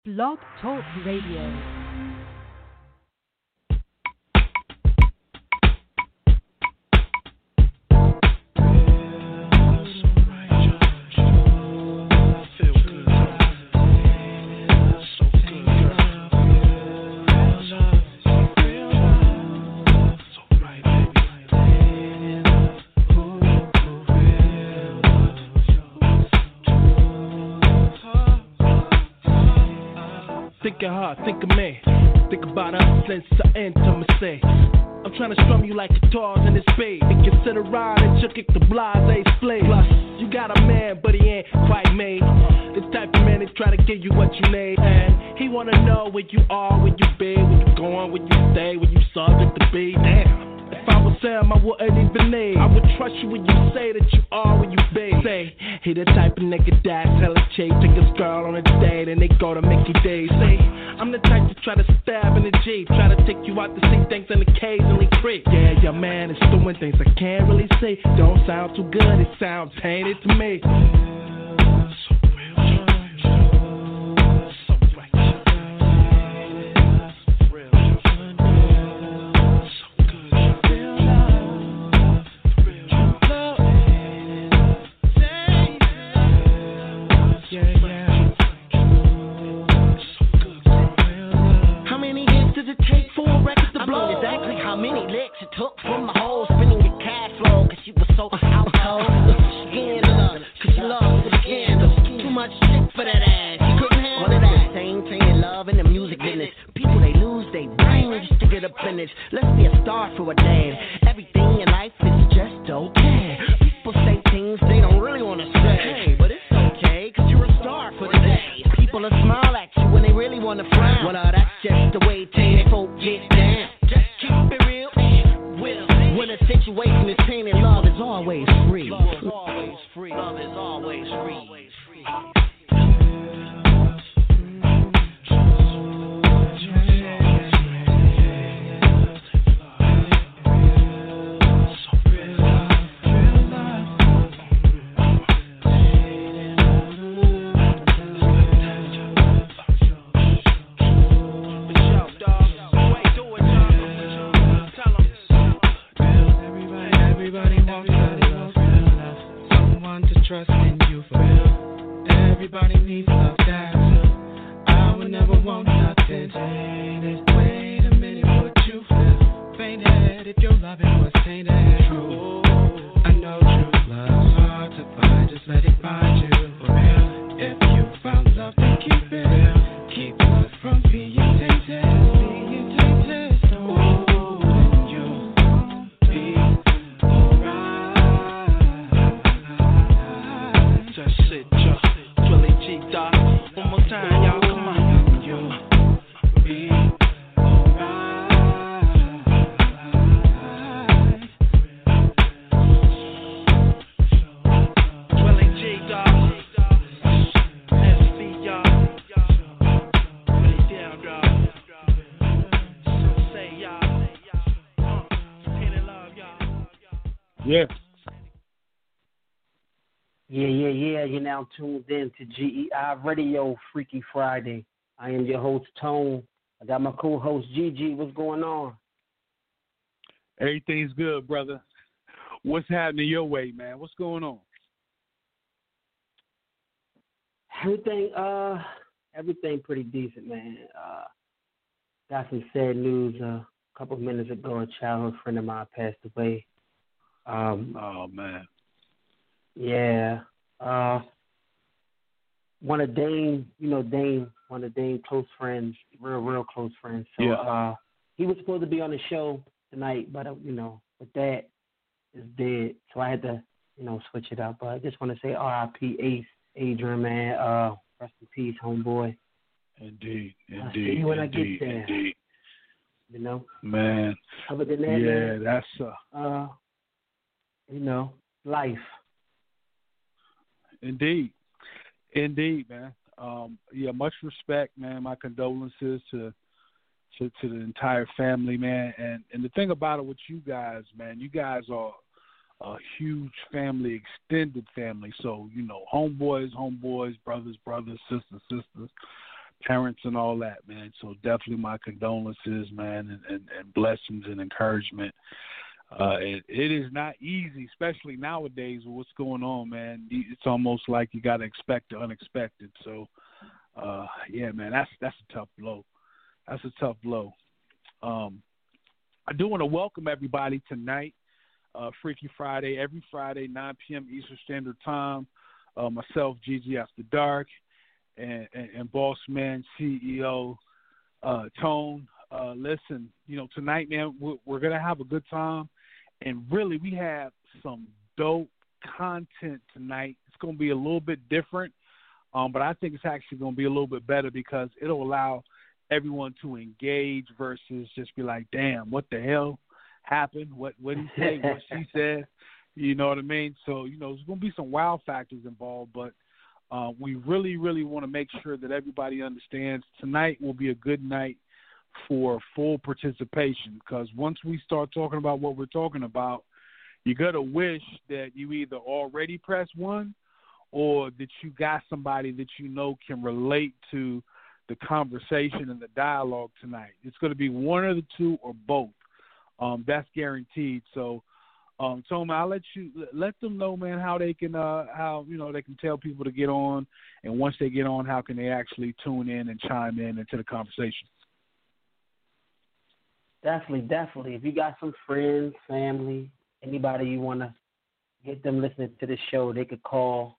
Blog Talk Radio. Think of her, think of me. Think about us since the intimacy. I'm trying to strum you like guitars in this beat. And consider riding, and kick the blase split. Plus, you got a man, but he ain't quite me. This type of man is trying to give you what you need. And he wanna know where you are, where you be, where you going, where you stay, where you subject to be. Damn. If I was Sam, I wouldn't even need. I would trust you when you say that you are where you be. Say, he the type of nigga that tell a chick, take his girl on a date and they go to Mickey D's. Say, I'm the type to try to stab in the Jeep, try to take you out to see things and occasionally creep. Yeah, your man is doing things I can't really see. Don't sound too good, it sounds tainted to me. Yeah. You're now tuned in to GEI Radio Freaky Friday. I am your host, Tone. I got my co-host, Gigi. What's going on? Everything's good, brother. What's happening your way, man? What's going on? Everything pretty decent, man. Got some sad news. A couple of minutes ago, a childhood friend of mine passed away. Oh, man. Yeah. One of Dame, one of Dame's close friends, real close friends. So he was supposed to be on the show tonight, but with that is dead. So I had to, switch it up. But I just want to say R.I.P. Ace, Adrian, man. Rest in peace, homeboy. Indeed. I'll see you when I get there. Indeed. Man. Other than that, man, that's life. Indeed, man. Much respect, man. My condolences to the entire family, man. And the thing about it with you guys, man, you guys are a huge family, extended family. So, homeboys, brothers, sisters. parents and all that, man. So definitely my condolences, man, and blessings and encouragement. It is not easy, especially nowadays with what's going on, man. It's almost like you got to expect the unexpected. So, yeah, man, that's a tough blow. That's a tough blow. I do want to welcome everybody tonight, Freaky Friday, every Friday, 9 p.m. Eastern Standard Time. Myself, Gigi After Dark, and Boss Man CEO Tone. Listen, tonight, man, we're going to have a good time. And really, we have some dope content tonight. It's going to be a little bit different, but I think it's actually going to be a little bit better because it'll allow everyone to engage versus just be like, damn, what the hell happened? What did he say? What she said? You know what I mean? So, there's going to be some wow factors involved, but we really, really want to make sure that everybody understands tonight will be a good night for full participation, because once we start talking about what we're talking about, you got to wish that you either already press one or that you got somebody that can relate to the conversation and the dialogue tonight. It's going to be one of the two or both. That's guaranteed. So, Toma, I'll let them know, man, how they can they can tell people to get on, and once they get on, how can they actually tune in and chime in into the conversation. Definitely. If you got some friends, family, anybody you want to get them listening to the show, they could call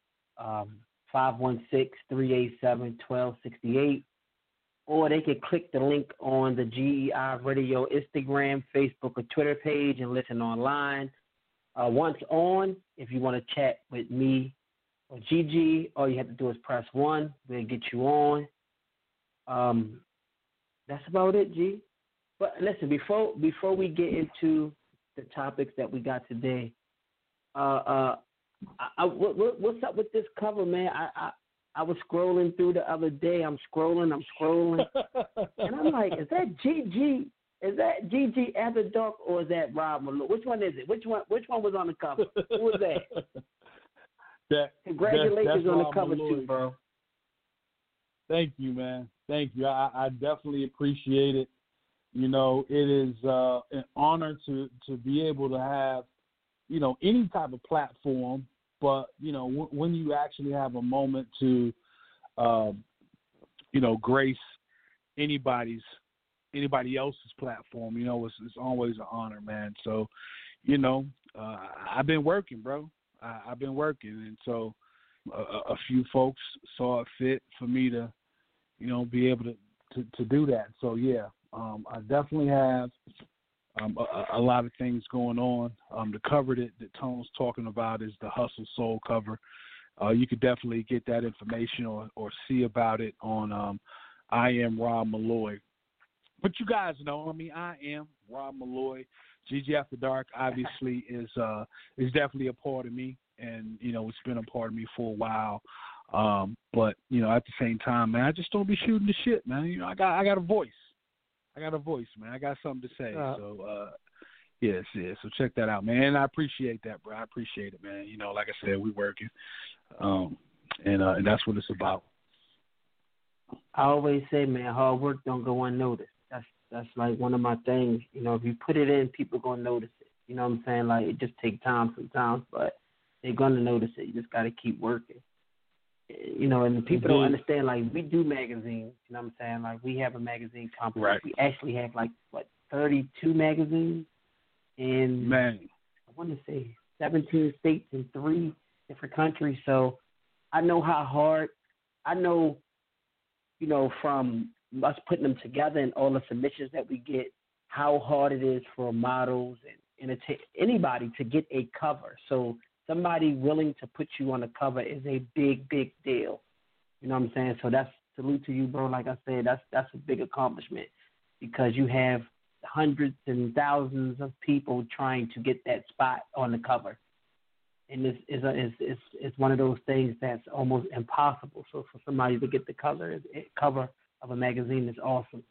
516-387-1268, or they could click the link on the GEI Radio Instagram, Facebook, or Twitter page and listen online. Once on, if you want to chat with me or Gigi, all you have to do is press 1. We'll get you on. That's about it, G. But listen, before we get into the topics that we got today, what's up with this cover, man? I was scrolling through the other day. I'm scrolling, and I'm like, is that Gigi? Is that Gigi After Dark, or is that Rob Malloy? Which one is it? Which one was on the cover? Who was that? Congratulations on the cover too, bro. Thank you, man. Thank you. I definitely appreciate it. It is an honor to be able to have, any type of platform, but, when you actually have a moment to, grace anybody else's platform, it's always an honor, man. So, I've been working, bro. I've been working. And so a few folks saw it fit for me to, be able to do that. So, yeah. I definitely have a lot of things going on. The cover that Tone's talking about is the Hustle Soul cover. You could definitely get that information or see about it on I Am Rob Malloy. But you guys know, I am Rob Malloy. Gigi After Dark obviously is definitely a part of me, and it's been a part of me for a while. But at the same time, man, I just don't be shooting the shit, man. I got a voice. Man. I got something to say. So, yes. So check that out, man. And I appreciate that, bro. I appreciate it, man. Like I said, we working, and that's what it's about. I always say, man, hard work don't go unnoticed. That's like one of my things. If you put it in, people gonna notice it. You know what I'm saying? Like, it just takes time sometimes, but they're gonna notice it. You just gotta keep working. And people don't understand, like, we do magazines, you know what I'm saying? Like, we have a magazine company. Right. We actually have, 32 magazines in, man, I want to say 17 states and 3 different countries. So I know how hard, from us putting them together and all the submissions that we get, how hard it is for models and anybody to get a cover. So somebody willing to put you on the cover is a big, big deal. You know what I'm saying? So that's salute to you, bro. Like I said, that's a big accomplishment, because you have hundreds and thousands of people trying to get that spot on the cover. And it's one of those things that's almost impossible. So for somebody to get the cover of a magazine is awesome.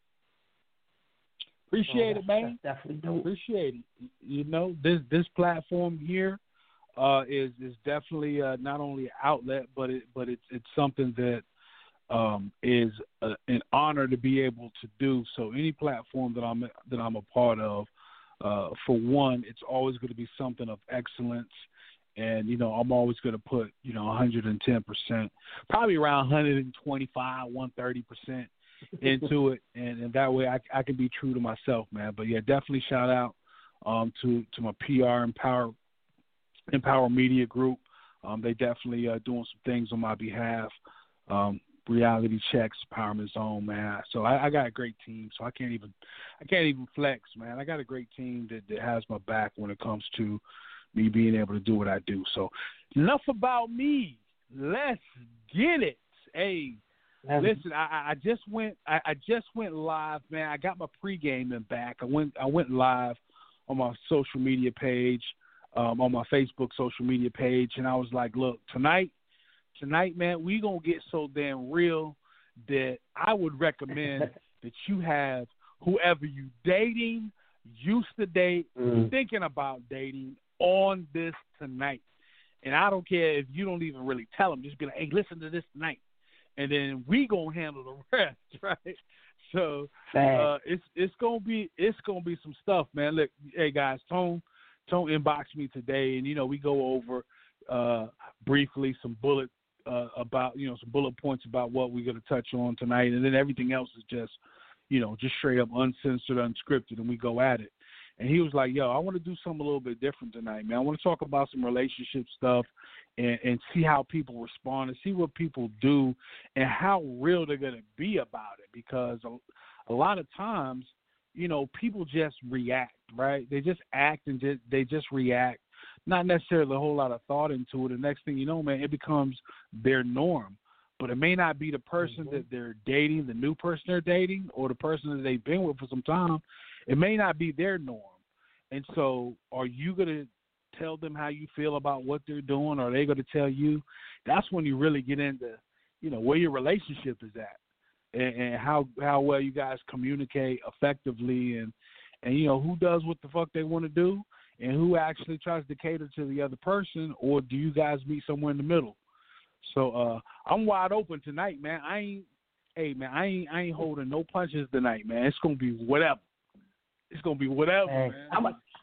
Appreciate it, man. That's definitely dope. Appreciate it. This platform here is definitely not only an outlet, but it's something that is an honor to be able to do. So any platform that I'm a part of, for one, it's always going to be something of excellence. And, I'm always going to put, 110%, probably around 125, 130% into it. And that way I can be true to myself, man. But, yeah, definitely shout out to my PR Empower Media Group. They definitely doing some things on my behalf. Reality Checks, Empowerment Zone, man. So I got a great team. So I can't even flex, man. I got a great team that has my back when it comes to me being able to do what I do. So enough about me. Let's get it. Hey, listen, I just went live, man. I got my pre-gaming back. I went live on my social media page, on my Facebook social media page, and I was like, look, tonight, man, we gonna get so damn real that I would recommend that you have whoever you dating, used to date, thinking about dating on this tonight. And I don't care if you don't even really tell them, just be like, hey, listen to this tonight. And then we gonna handle the rest, right? So it's gonna be some stuff, man. Look, hey guys, Tone inboxed me today, and we go over briefly some bullet points about what we're gonna touch on tonight, and then everything else is just straight up uncensored, unscripted, and we go at it. And he was like, yo, I want to do something a little bit different tonight, man. I want to talk about some relationship stuff and see how people respond and see what people do and how real they're going to be about it. Because a lot of times, people just react, right? They just act and they just react, not necessarily a whole lot of thought into it. The next thing you know, man, it becomes their norm. But it may not be the person that they're dating, the new person they're dating, or the person that they've been with for some time. It may not be their norm. And so are you going to tell them how you feel about what they're doing? Or are they going to tell you? That's when you really get into, where your relationship is at and how well you guys communicate effectively and who does what the fuck they want to do and who actually tries to cater to the other person, or do you guys meet somewhere in the middle? So I'm wide open tonight, man. I ain't holding no punches tonight, man. It's gonna be whatever. It's gonna be whatever, man. I'm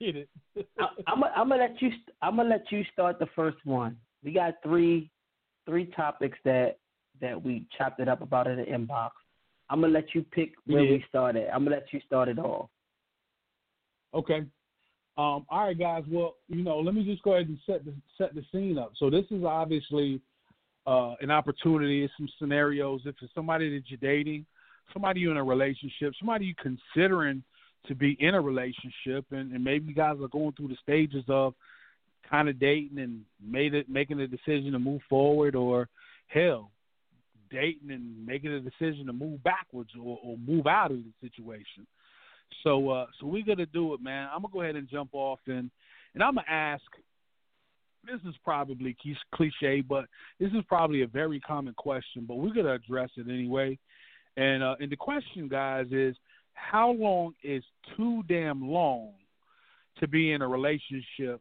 gonna let you start the first one. We got three topics that we chopped it up about in the inbox. I'm gonna let you pick where we started. I'm gonna let you start it off. Okay. All right, guys. Well, let me just go ahead and set the scene up. So this is obviously an opportunity. It's some scenarios. If it's somebody that you're dating, somebody you're in a relationship, somebody you're considering to be in a relationship, and maybe you guys are going through the stages of kind of dating and making a decision to move forward, or hell, dating and making a decision to move backwards or move out of the situation. So we're gonna do it, man. I'm gonna go ahead and jump off and I'm gonna ask. This is probably cliche, but this is probably a very common question, but we're gonna address it anyway. And the question, guys, is how long is too damn long to be in a relationship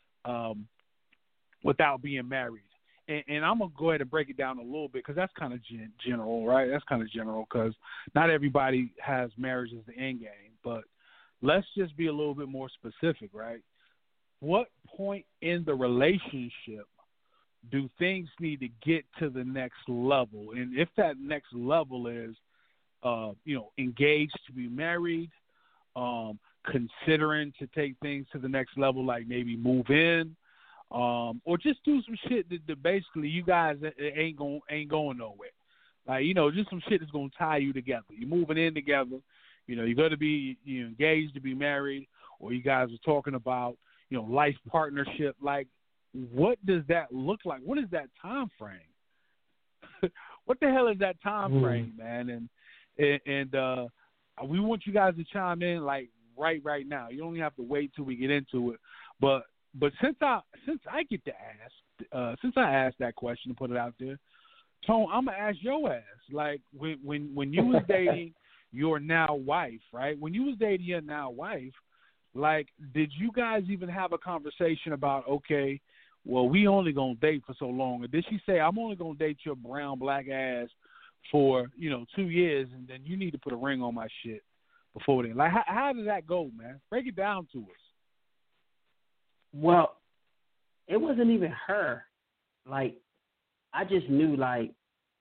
without being married? And I'm going to go ahead and break it down a little bit because that's kind of general, right? That's kind of general because not everybody has marriage as the end game. But let's just be a little bit more specific, right? What point in the relationship do things need to get to the next level? And if that next level is, engaged to be married, considering to take things to the next level, like maybe move in, or just do some shit that basically you guys ain't going nowhere. Like, just some shit that's going to tie you together. You're moving in together. You're going to be engaged to be married, or you guys are talking about, life partnership. Like, what does that look like? What is that time frame? What the hell is that time frame, man? And we want you guys to chime in like right now. You don't even have to wait till we get into it. But since I get to ask, since I asked that question and put it out there, Tone, I'm gonna ask your ass. Like when you was dating your now wife, right? When you was dating your now wife, like, did you guys even have a conversation about, okay, well, we only gonna date for so long? Or did she say, I'm only gonna date your brown black ass for 2 years, and then you need to put a ring on my shit before then. Like, how did that go, man? Break it down to us. Well, it wasn't even her. Like, I just knew, like,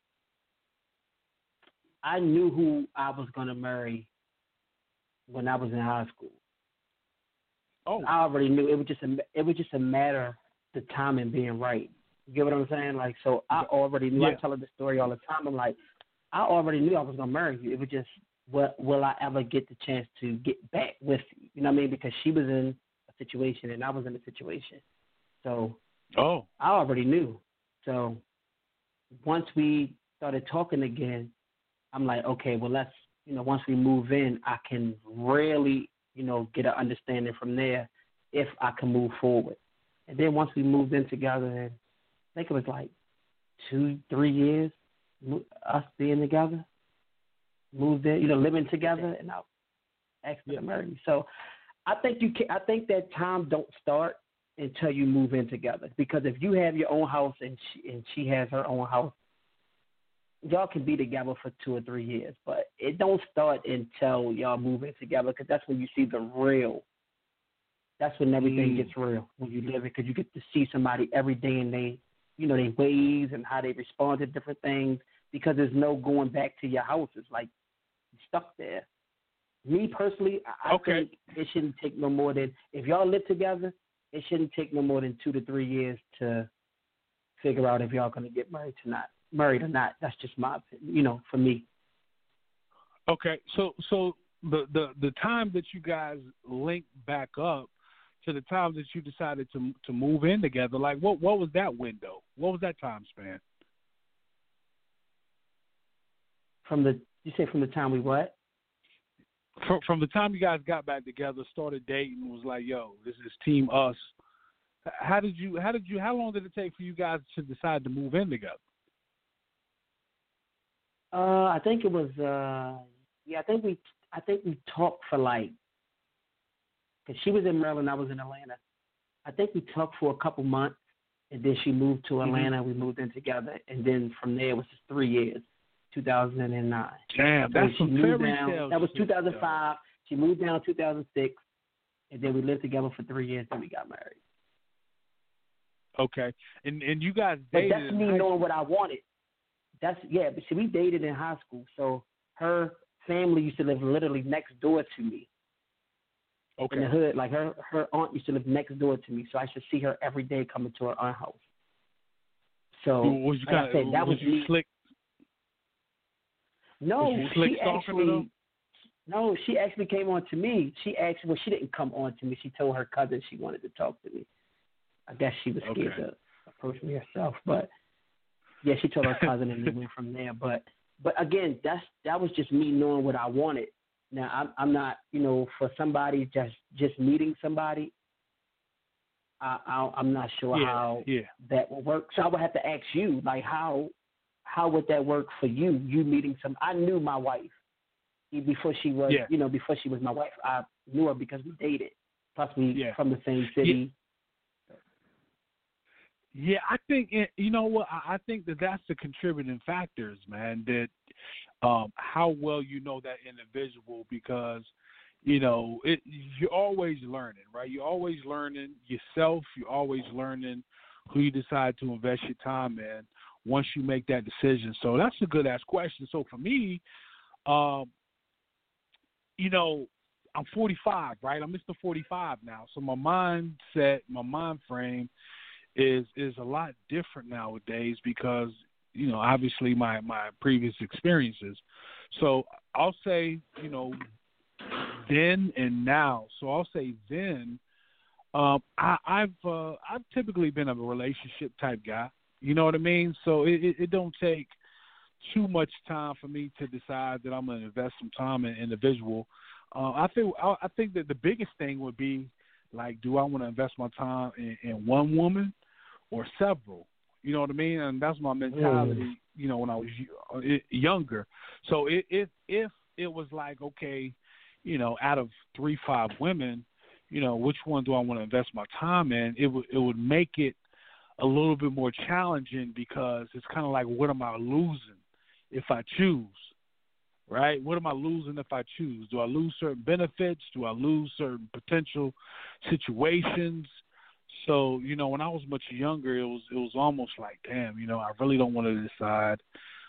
I knew who I was going to marry when I was in high school. Oh, I already knew. It was just a matter of the timing being right. You get what I'm saying? Like, so I already knew. Yeah. I tell her the story all the time. I'm like, I already knew I was going to marry you. It was just, will I ever get the chance to get back with you? You know what I mean? Because she was in a situation and I was in a situation. So I already knew. So once we started talking again, I'm like, okay, well, let's, once we move in, I can really, get an understanding from there if I can move forward. And then once we moved in together, and I think it was like 2-3 years, us being together, moved in, living together, and I asked her to marry me. So I think that time don't start until you move in together. Because if you have your own house and she has her own house, y'all can be together for 2 or 3 years, but it don't start until y'all move in together, because that's when you see the real. That's when everything gets real, when you live it, because you get to see somebody every day and they, their ways and how they respond to different things, because there's no going back to your house. It's like you're stuck there. Me personally, I think it shouldn't take no more than, if y'all live together, it shouldn't take no more than 2 to 3 years to figure out if y'all going to get married or not. That's just my opinion, for me. Okay, so the time that you guys linked back up to the time that you decided to move in together, like what was that window? What was that time span? You say from the time we what? From the time you guys got back together, started dating, was like, yo, this is Team Us. How long did it take for you guys to decide to move in together? I think it was I think we talked for like, because she was in Maryland, I was in Atlanta. I think we talked for a couple months, and then she moved to Atlanta. Mm-hmm. We moved in together, and then from there it was just 3 years, 2009. Damn, that's some fairy tales. That was 2005. She moved down in 2006, and then we lived together for 3 years, then we got married. Okay, and you guys dated. But that's me knowing what I wanted. But see, we dated in high school, so her family used to live literally next door to me. Okay. In the hood, like her aunt used to live next door to me, so I should see her every day coming to her aunt's house. So was you kind of that was you slick? No, she actually came on to me. She didn't come on to me. She told her cousin she wanted to talk to me. I guess she was scared to approach me herself, but yeah, she told her cousin, and we went from there. But again, that was just me knowing what I wanted. Now I'm not, for somebody just meeting somebody. I'm not sure how that will work. So I would have to ask you, like, how would that work for you? You meeting I knew my wife before she was, before she was my wife. I knew her because we dated. Plus, we from the same city. Yeah, I think I think that's the contributing factors, man. That how well you know that individual, because you're always learning, right? You're always learning yourself. You're always learning who you decide to invest your time in once you make that decision. So that's a good ass question. So for me, I'm 45, right? I'm Mr. 45 now. So my mindset, my mind frame is a lot different nowadays because, obviously my previous experiences. So I'll say, then and now. So I'll say then, I've typically been a relationship type guy. You know what I mean? So it don't take too much time for me to decide that I'm going to invest some time in an individual. I think that the biggest thing would be, like, do I want to invest my time in one woman or several? You know what I mean? And that's my mentality, when I was younger. So if it was like, okay, out of 3-5 women, which one do I want to invest my time in? It would make it a little bit more challenging, because it's kind of like, what am I losing? if I choose? Right? What am I losing if I choose? Do I lose certain benefits? Do I lose certain potential situations? So, you know, when I was much younger, it was almost like, damn, you know, I really don't want to decide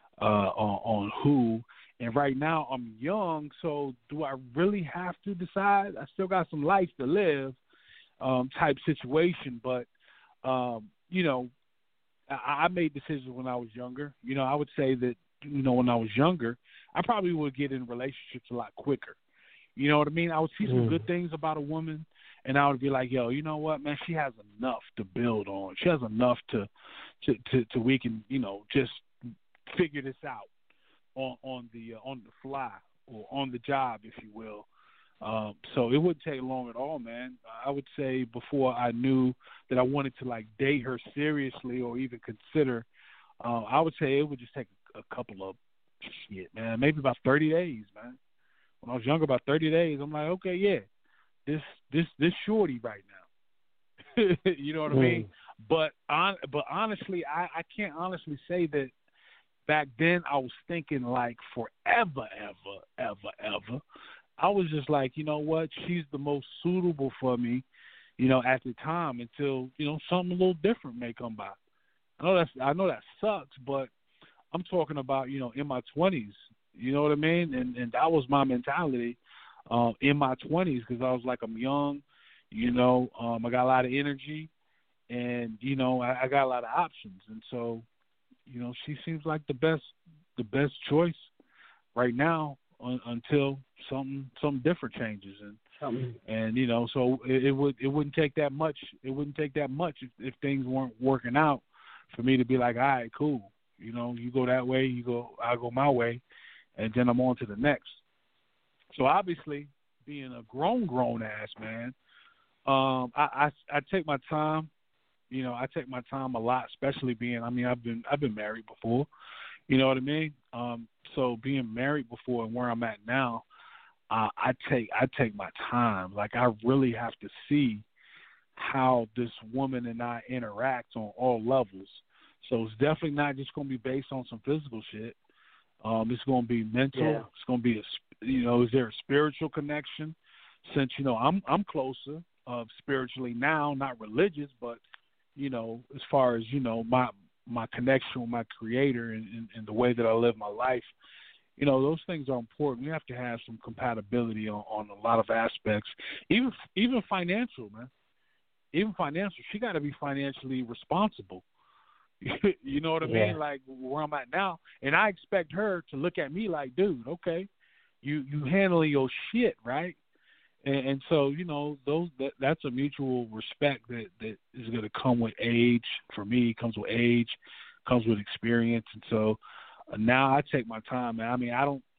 on who. And right now I'm young, so do I really have to decide? I still got some life to live, type situation. But, you know, I made decisions when I was younger. You know, I would say that, you know, when I was younger, I probably would get in relationships a lot quicker. You know what I mean? I would see some good things about a woman, and I would be like, yo, you know what, man, she has enough to build on. She has enough to we can, you know, just figure this out on the fly or on the job, if you will. So it wouldn't take long at all, man. I would say before I knew that I wanted to like date her seriously or even consider, I would say it would just take a couple of maybe about 30 days, man. When I was younger, about 30 days, I'm like, okay, yeah, this shorty right now. You know what I mean? But honestly, I can't honestly say that back then I was thinking like forever, ever. I was just like, you know what, she's the most suitable for me, you know, at the time until, you know, something a little different may come by. I know that sucks, but I'm talking about, you know, in my 20s, you know what I mean? And that was my mentality in my 20s because I was like, I'm young, you know, I got a lot of energy and, you know, I got a lot of options. And so, you know, she seems like the best choice right now until something different changes. And you know, so it wouldn't take that much. It wouldn't take that much if things weren't working out for me to be like, all right, cool. You know, you go that way, I go my way, and then I'm on to the next. So obviously, being a grown ass man, I take my time. You know, I take my time a lot, especially being. I mean, I've been married before. You know what I mean? So being married before and where I'm at now, I take my time. Like I really have to see how this woman and I interact on all levels. So it's definitely not just going to be based on some physical shit. It's going to be mental. Yeah. It's going to be is there a spiritual connection? Since you know I'm closer spiritually now, not religious, but you know as far as you know my connection with my Creator and the way that I live my life. You know, those things are important. We have to have some compatibility on a lot of aspects, even financial, man. Even financial. She got to be financially responsible. You know what I mean? Like where I'm at now, and I expect her to look at me like, dude, okay, you handling your shit, right? And so you know that's a mutual respect that is going to come with age. For me, comes with age, comes with experience, and so. Now I take my time, man. I mean, I don't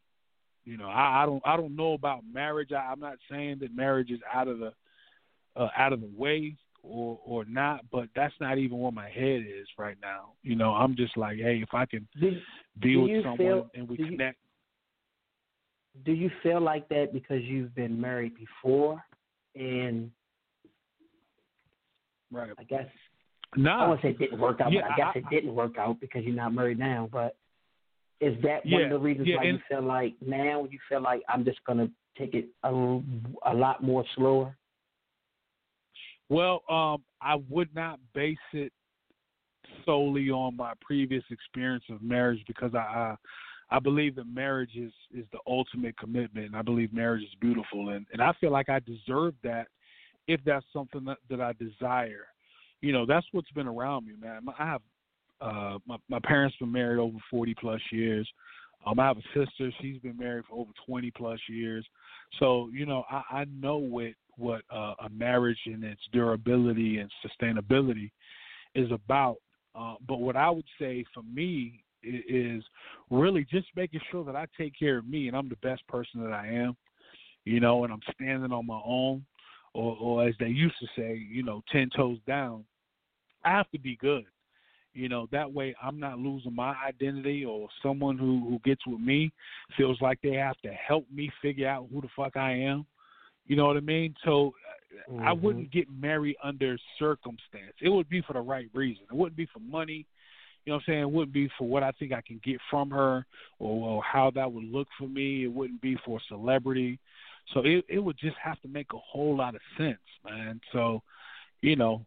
know about marriage. I'm not saying that marriage is out of the way or not, but that's not even where my head is right now. You know, I'm just like, hey, if I can be with someone and we connect. Do you feel like that because you've been married before, and right? I guess no, I won't say it didn't work out, but I guess it didn't work out because you're not married now, but. Is that one of the reasons why you feel like now you feel like I'm just going to take it a lot more slower? Well, I would not base it solely on my previous experience of marriage because I believe that marriage is the ultimate commitment, and I believe marriage is beautiful, and I feel like I deserve that if that's something that I desire. You know, that's what's been around me, man. I have my parents been married over 40 plus years. I have a sister. She's been married for over 20 plus years. So, you know, I know what a marriage and its durability and sustainability is about. But what I would say for me is really just making sure that I take care of me and I'm the best person that I am, you know, and I'm standing on my own or as they used to say, you know, 10 toes down. I have to be good. You know, that way I'm not losing my identity or someone who gets with me feels like they have to help me figure out who the fuck I am. You know what I mean? So I wouldn't get married under circumstance. It would be for the right reason. It wouldn't be for money. You know what I'm saying? It wouldn't be for what I think I can get from her or how that would look for me. It wouldn't be for a celebrity. So it would just have to make a whole lot of sense, man. So, you know,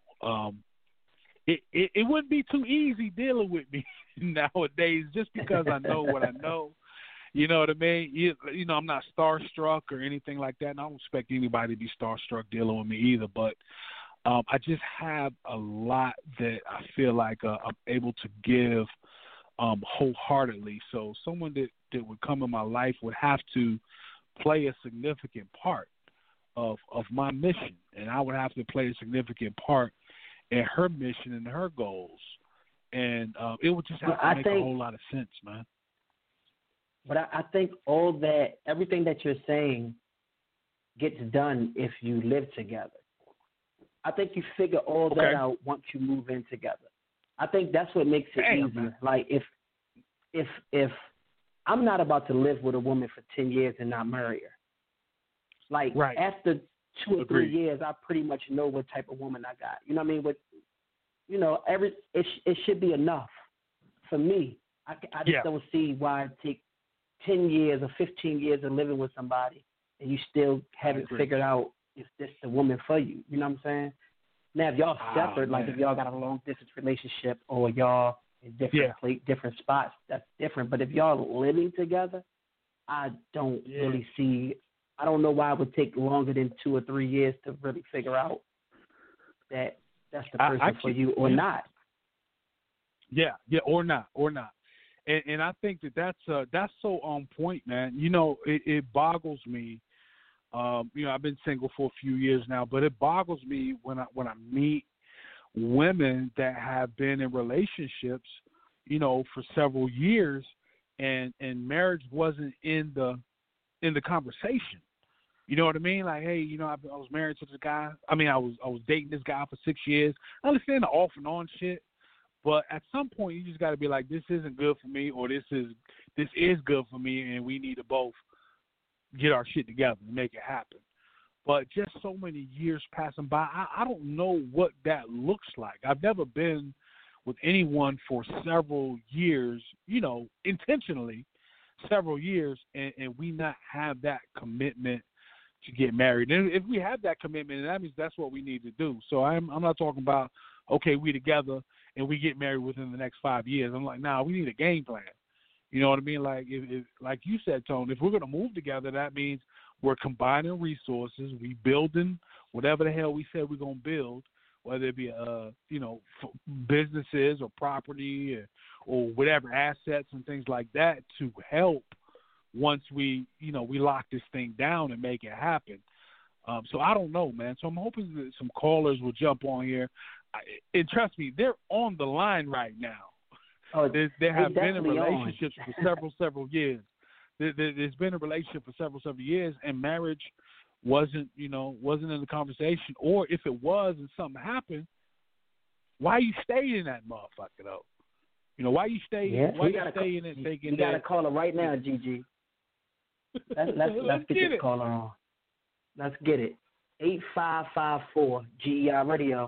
it wouldn't be too easy dealing with me nowadays just because I know what I know. You know what I mean? You know, I'm not starstruck or anything like that, and I don't expect anybody to be starstruck dealing with me either. But I just have a lot that I feel like I'm able to give wholeheartedly. So someone that would come in my life would have to play a significant part of my mission, and I would have to play a significant part in her mission and her goals. And it would just have to make a whole lot of sense, man. But I think everything that you're saying gets done if you live together. I think you figure all that out once you move in together. I think that's what makes it easier. Man. Like if I'm not about to live with a woman for 10 years and not marry her. Like after 2 or 3 years, I pretty much know what type of woman I got. You know what I mean? It should be enough for me. I just don't see why it take 10 years or 15 years of living with somebody and you still haven't figured out if this the woman for you. You know what I'm saying? Now, if y'all separate, like if y'all got a long-distance relationship or y'all in different spots, that's different. But if y'all living together, I don't really see – I don't know why it would take longer than 2 or 3 years to really figure out that that's the person for you or not. Yeah, or not. And I think that's so on point, man. You know, it boggles me. You know, I've been single for a few years now, but it boggles me when I meet women that have been in relationships, you know, for several years, and marriage wasn't in the conversation. You know what I mean? Like, hey, you know, I was married to this guy. I mean, I was dating this guy for 6 years. I understand the off and on shit. But at some point, you just got to be like, this isn't good for me, or this is good for me, and we need to both get our shit together and make it happen. But just so many years passing by, I don't know what that looks like. I've never been with anyone for several years, you know, intentionally several years, and we not have that commitment to get married. And if we have that commitment, that means that's what we need to do. So I'm not talking about, okay, we together and we get married within the next 5 years. I'm like, nah, we need a game plan. You know what I mean? Like, if like you said, Tone, if we're going to move together, that means we're combining resources, we building whatever the hell we said we're going to build, whether it be, you know, businesses or property or whatever, assets and things like that to help once we lock this thing down and make it happen. So I don't know, man. So I'm hoping that some callers will jump on here. And trust me, they're on the line right now. Oh, they have been in relationships for several years. There's been a relationship for several years, and marriage wasn't in the conversation. Or if it was and something happened, why you stay in that motherfucker though? You know, why you stay? Yeah, why you stay in it thinking you got to call her right now, Gigi. Let's get this caller on. Let's get it. 8554 GEI Radio.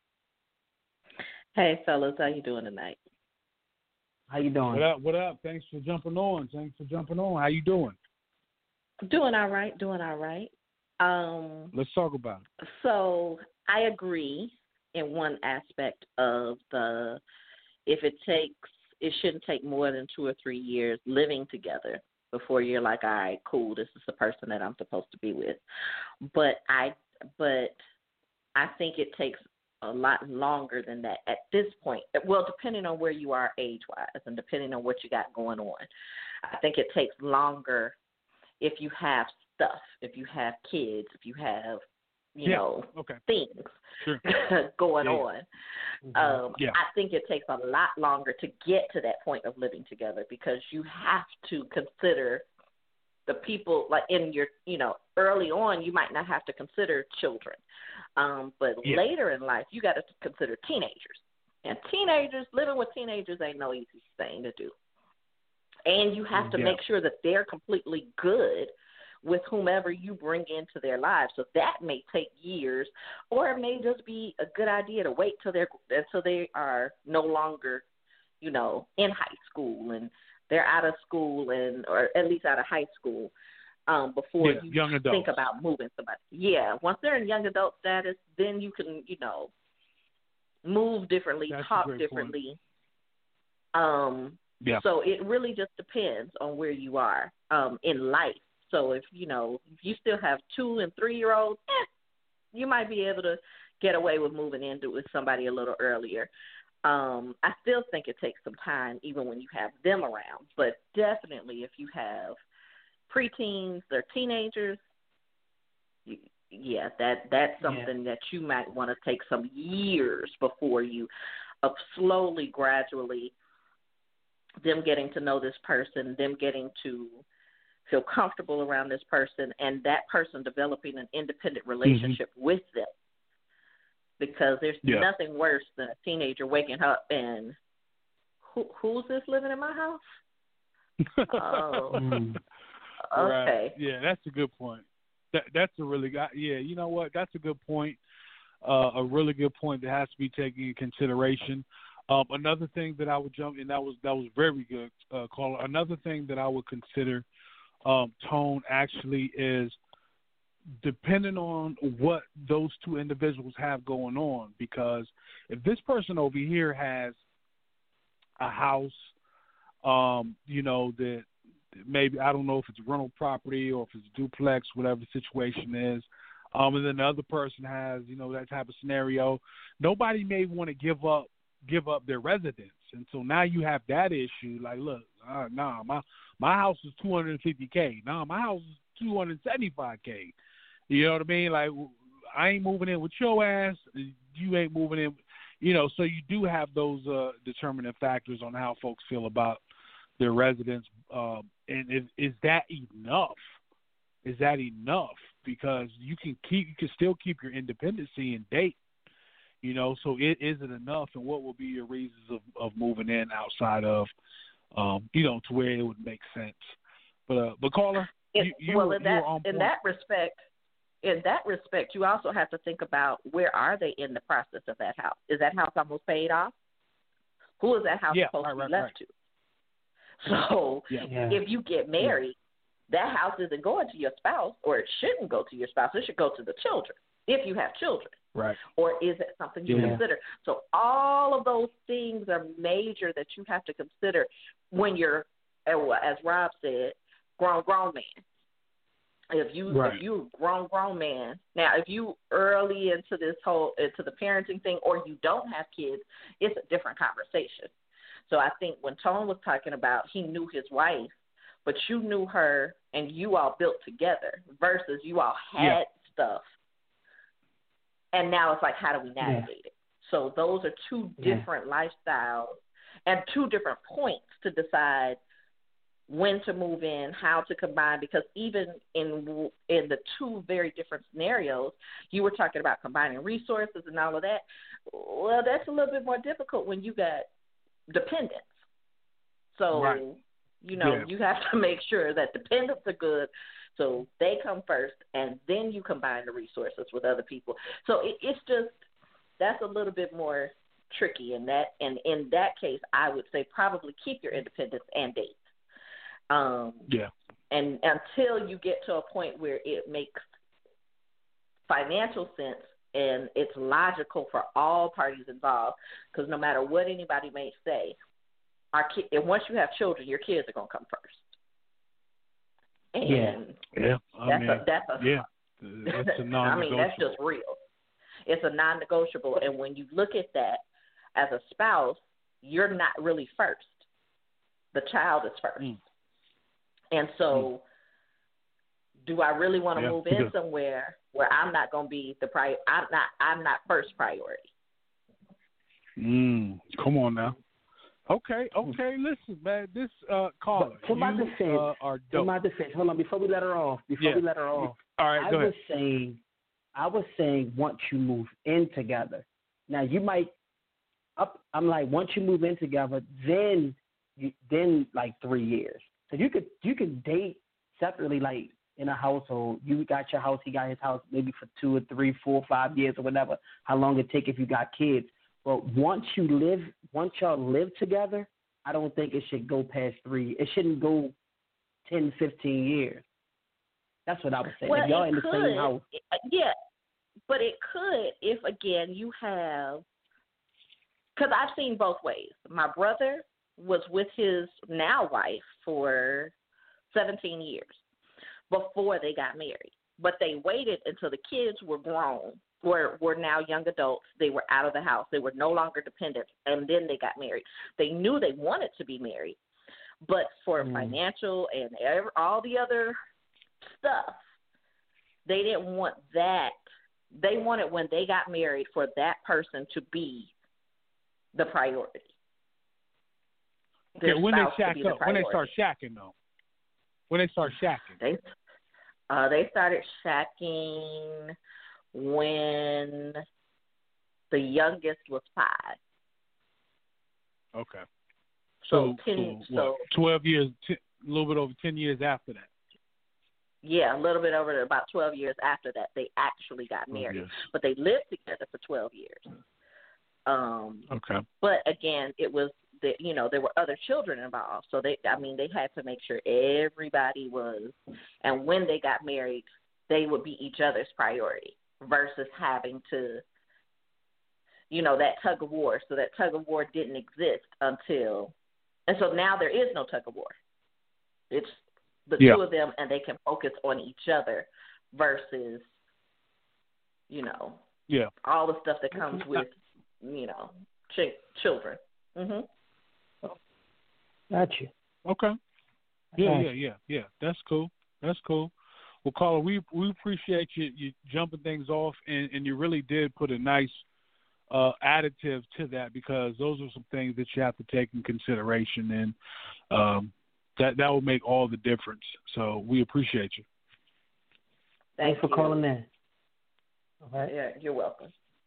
Hey, fellas, how you doing tonight? How you doing? What up? Thanks for jumping on. How you doing? Doing all right. Let's talk about it. So I agree in one aspect of it shouldn't take more than 2 or 3 years living together before you're like, all right, cool, this is the person that I'm supposed to be with. But I think it takes a lot longer than that at this point. Well, depending on where you are age-wise and depending on what you got going on. I think it takes longer if you have stuff, if you have kids, if you have, things going on. I think it takes a lot longer to get to that point of living together because you have to consider the people, like in your, early on, you might not have to consider children. But later in life, you got to consider teenagers. And living with teenagers ain't no easy thing to do. And you have to make sure that they're completely good with whomever you bring into their lives. So that may take years, or it may just be a good idea to wait till they are no longer, in high school and they're out of school or at least out of high school before you think about moving somebody. Yeah, once they're in young adult status, then you can, move differently, talk differently. So it really just depends on where you are in life. So if you still have 2 and 3-year-olds, you might be able to get away with moving in with somebody a little earlier. I still think it takes some time, even when you have them around. But definitely, if you have preteens or teenagers, that's something that you might want to take some years before you, slowly, gradually, them getting to know this person, them getting to feel comfortable around this person, and that person developing an independent relationship with them. Because there's nothing worse than a teenager waking up and, who's this living in my house? Oh, okay. Right. Yeah, that's a good point. That's a really good. Yeah, you know what? That's a good point. A really good point that has to be taken into consideration. Another thing that I would jump in, that was very good, caller. Another thing that I would consider, Tone, actually is depending on what those two individuals have going on. Because if this person over here has a house, that maybe, I don't know if it's rental property or if it's duplex, whatever the situation is, and then the other person has, that type of scenario, nobody may want to give up their residence. And so now you have that issue. Like, look, my house is $250K. My house is $275K. You know what I mean? Like, I ain't moving in with your ass. You ain't moving in. So you do have those determining factors on how folks feel about their residence. And is that enough? Is that enough? Because you can still keep your independency and date. So is it enough, and what will be your reasons of moving in outside of, to where it would make sense? But caller, in that respect, you also have to think about where are they in the process of that house? Is that house almost paid off? Who is that house supposed to be left to? So if you get married, that house isn't going to your spouse, or it shouldn't go to your spouse. It should go to the children, if you have children. Right. Or is it something you consider? So all of those things are major that you have to consider when you're, as Rob said, grown man. If you grown man, now if you early into the parenting thing, or you don't have kids, it's a different conversation. So I think when Tone was talking about he knew his wife, but you knew her and you all built together versus you all had stuff. And now it's like, how do we navigate it? So those are two different lifestyles and two different points to decide when to move in, how to combine, because even in the two very different scenarios, you were talking about combining resources and all of that. Well, that's a little bit more difficult when you got dependents. So, you have to make sure that dependents are good, so they come first, and then you combine the resources with other people. So it's just, that's a little bit more tricky in that. And in that case, I would say probably keep your independence and date. And until you get to a point where it makes financial sense and it's logical for all parties involved, because no matter what anybody may say, and once you have children, your kids are going to come first. And that's a non-negotiable. I mean, that's just real. It's a non-negotiable. And when you look at that as a spouse, you're not really first. The child is first. And so do I really want to move in somewhere where I'm not going to be I'm not first priority? Come on now. Okay, listen, man, this caller, for my defense, are dope. For my defense, hold on, before we let her off, All right, go ahead. I was saying once you move in together. Now, you might, I'm like, once you move in together, then like 3 years. So you could date separately, like in a household. You got your house, he got his house, maybe for 2 or 3, 4, 5 years or whatever, how long it take if you got kids. But once y'all live together, I don't think it should go past 3. It shouldn't go 10, 15 years. That's what I would say. Well, if y'all in the same house. Yeah, but it could if, again, you have – because I've seen both ways. My brother was with his now wife for 17 years before they got married. But they waited until the kids were grown, were now young adults. They were out of the house. They were no longer dependent, and then they got married. They knew they wanted to be married, but for financial and all the other stuff, they didn't want that. They wanted, when they got married, for that person to be the priority. Okay, when they shack up, when they start shacking, though. When they start shacking. They started shacking when the youngest was 5. Okay. So 12 years, a little bit over 10 years after that. Yeah, a little bit over about 12 years after that, they actually got married. Yes. But they lived together for 12 years. Okay. But again, it was that, you know, there were other children involved, so they had to make sure everybody was. And when they got married, they would be each other's priority versus having to, you know, that tug of war. So that tug of war didn't exist until, and so now there is no tug of war. It's the two of them, and they can focus on each other versus, you know, all the stuff that comes with, you know, children. Mhm. Gotcha. Okay. Yeah. That's cool. Well, Carla, we appreciate you jumping things off, and you really did put a nice additive to that, because those are some things that you have to take in consideration, and that will make all the difference. So we appreciate you. Thanks for calling in. All right. Yeah, you're welcome.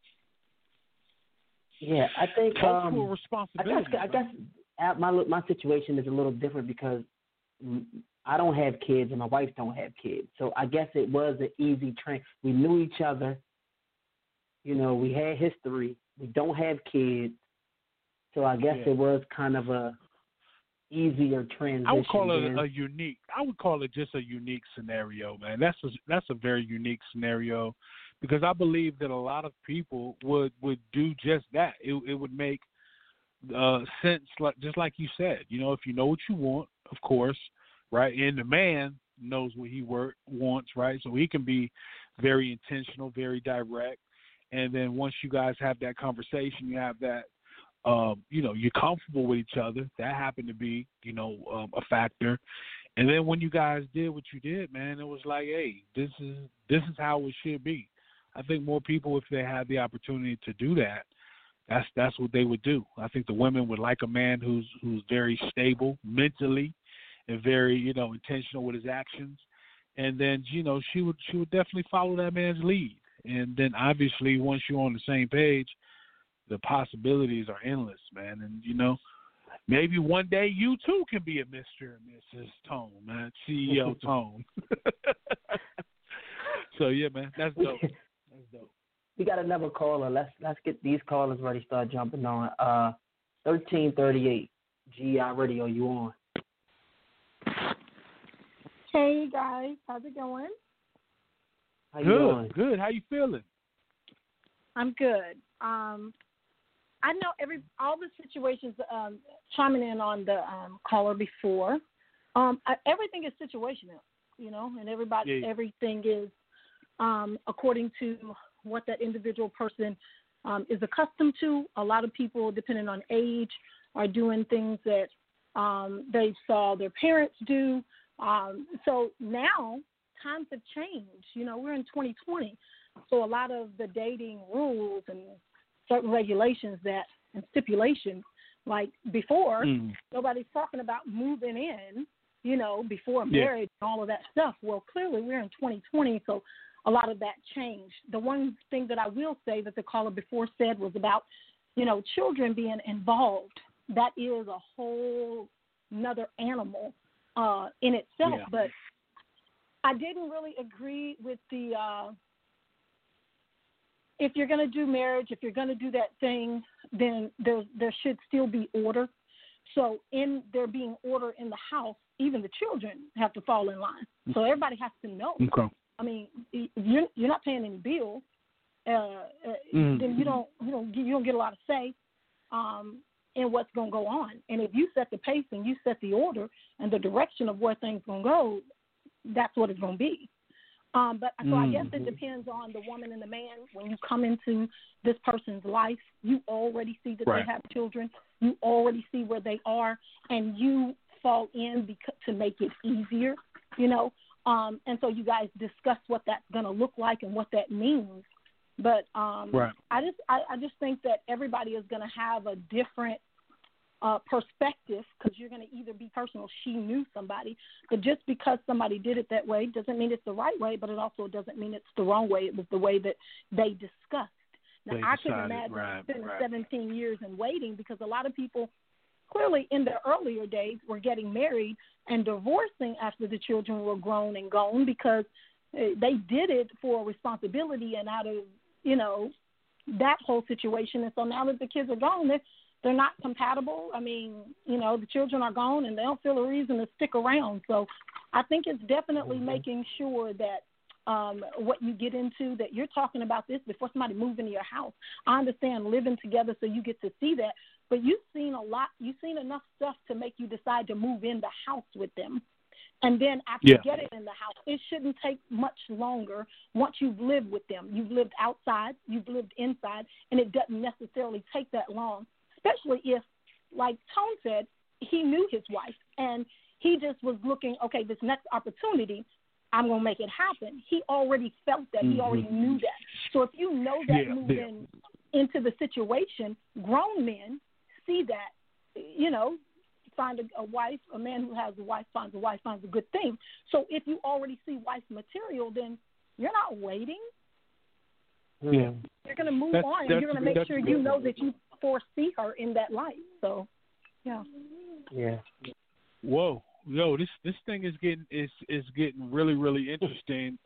Yeah, I think cultural responsibility. I guess my situation is a little different because I don't have kids and my wife don't have kids. So I guess it was an easy train. We knew each other. You know, we had history. We don't have kids. So I guess it was kind of a easier transition. I would call it just a unique scenario, man. That's a very unique scenario, because I believe that a lot of people would do just that. It would make sense, just like you said. You know, if you know what you want, of course, right? And the man knows what he wants, right? So he can be very intentional, very direct. And then once you guys have that conversation, you have that, you know, you're comfortable with each other. That happened to be, you know, a factor. And then when you guys did what you did, man, it was like, hey, this is how it should be. I think more people, if they had the opportunity to do that, that's what they would do. I think the women would like a man who's very stable mentally and very, you know, intentional with his actions. And then, you know, she would definitely follow that man's lead. And then obviously once you're on the same page, the possibilities are endless, man. And, you know, maybe one day you too can be a Mr. and Mrs. Tone, man, CEO Tone. So, yeah, man, that's dope. We got another caller. Let's get these callers ready to start jumping on. 1338, GI Radio, you on? Hey, guys. How's it going? How you doing? Good. How you feeling? I'm good. I know all the situations, chiming in on the caller before, everything is situational, you know, and everything is according to what that individual person is accustomed to. A lot of people, depending on age, are doing things that they saw their parents do. So now times have changed. You know, we're in 2020, so a lot of the dating rules and certain regulations and stipulations, like before, nobody's talking about moving in, you know, before marriage and all of that stuff. Well, clearly we're in 2020, so a lot of that changed. The one thing that I will say that the caller before said was about, you know, children being involved. That is a whole another animal in itself. Yeah. But I didn't really agree with the if you're going to do marriage, if you're going to do that thing, then there should still be order. So in there being order in the house, even the children have to fall in line. So everybody has to know. Okay. I mean, if you're not paying any bills, then you don't get a lot of say in what's going to go on. And if you set the pace and you set the order and the direction of where things going to go, that's what it's going to be. But so I guess it depends on the woman and the man. When you come into this person's life, you already see that they have children. You already see where they are, and you fall in to make it easier, you know. And so you guys discuss what that's going to look like and what that means. But I just think that everybody is going to have a different perspective, because you're going to either be personal. She knew somebody, but just because somebody did it that way doesn't mean it's the right way, but it also doesn't mean it's the wrong way. It was the way that they discussed. Now, I can imagine spending 17 years and waiting, because a lot of people clearly in their earlier days were getting married and divorcing after the children were grown and gone, because they did it for responsibility and out of, you know, that whole situation. And so now that the kids are gone, they're not compatible. I mean, you know, the children are gone and they don't feel a reason to stick around. So I think it's definitely making sure that what you get into, that you're talking about this before somebody moves into your house. I understand living together so you get to see that, but you've seen enough stuff to make you decide to move in the house with them. And then after you get it in the house, it shouldn't take much longer once you've lived with them. You've lived outside, you've lived inside, and it doesn't necessarily take that long, especially if, like Tone said, he knew his wife and he just was looking, okay, this next opportunity, I'm going to make it happen. He already felt that. He already knew that. So if you know that moving into the situation, grown men see that, you know, find a wife, a man who has a wife finds a good thing. So if you already see wife material, then you're not waiting. Yeah. You're going to move on. You're going to make sure you know that you foresee her in that light. So, yeah. Yeah. Whoa. Yo, this thing is getting really, really interesting.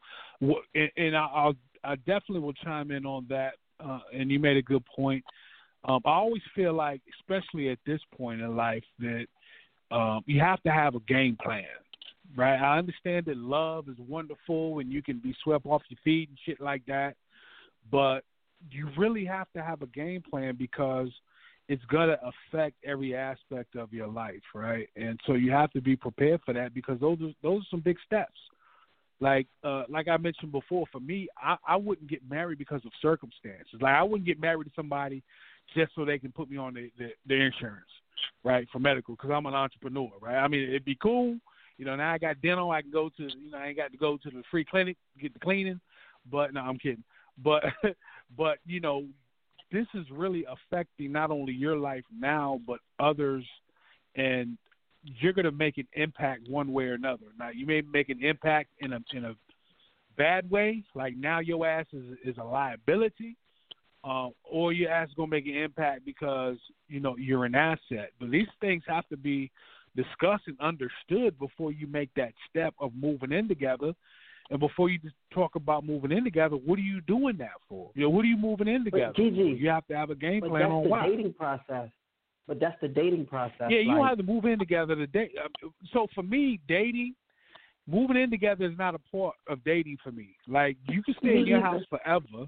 And I definitely will chime in on that. And you made a good point. I always feel like, especially at this point in life, that you have to have a game plan, right? I understand that love is wonderful and you can be swept off your feet and shit like that, but you really have to have a game plan, because it's going to affect every aspect of your life, right? And so you have to be prepared for that, because those are some big steps. Like I mentioned before, for me, I wouldn't get married because of circumstances. Like, I wouldn't get married to somebody just so they can put me on the insurance, right, for medical, because I'm an entrepreneur, right? I mean, it'd be cool. You know, now I got dental. I can go to, you know, I ain't got to go to the free clinic, get the cleaning. But, no, I'm kidding. But, you know, this is really affecting not only your life now, but others, and you're going to make an impact one way or another. Now, you may make an impact in a bad way, like now your ass is a liability, or your ass is going to make an impact because, you know, you're an asset. But these things have to be discussed and understood before you make that step of moving in together. And before you just talk about moving in together, what are you doing that for? You know, what are you moving in together for? You have to have a game plan on why. But that's the dating process. But that's the dating process. Yeah, you don't have to move in together to date. So for me, moving in together is not a part of dating for me. Like, you can stay in your house forever.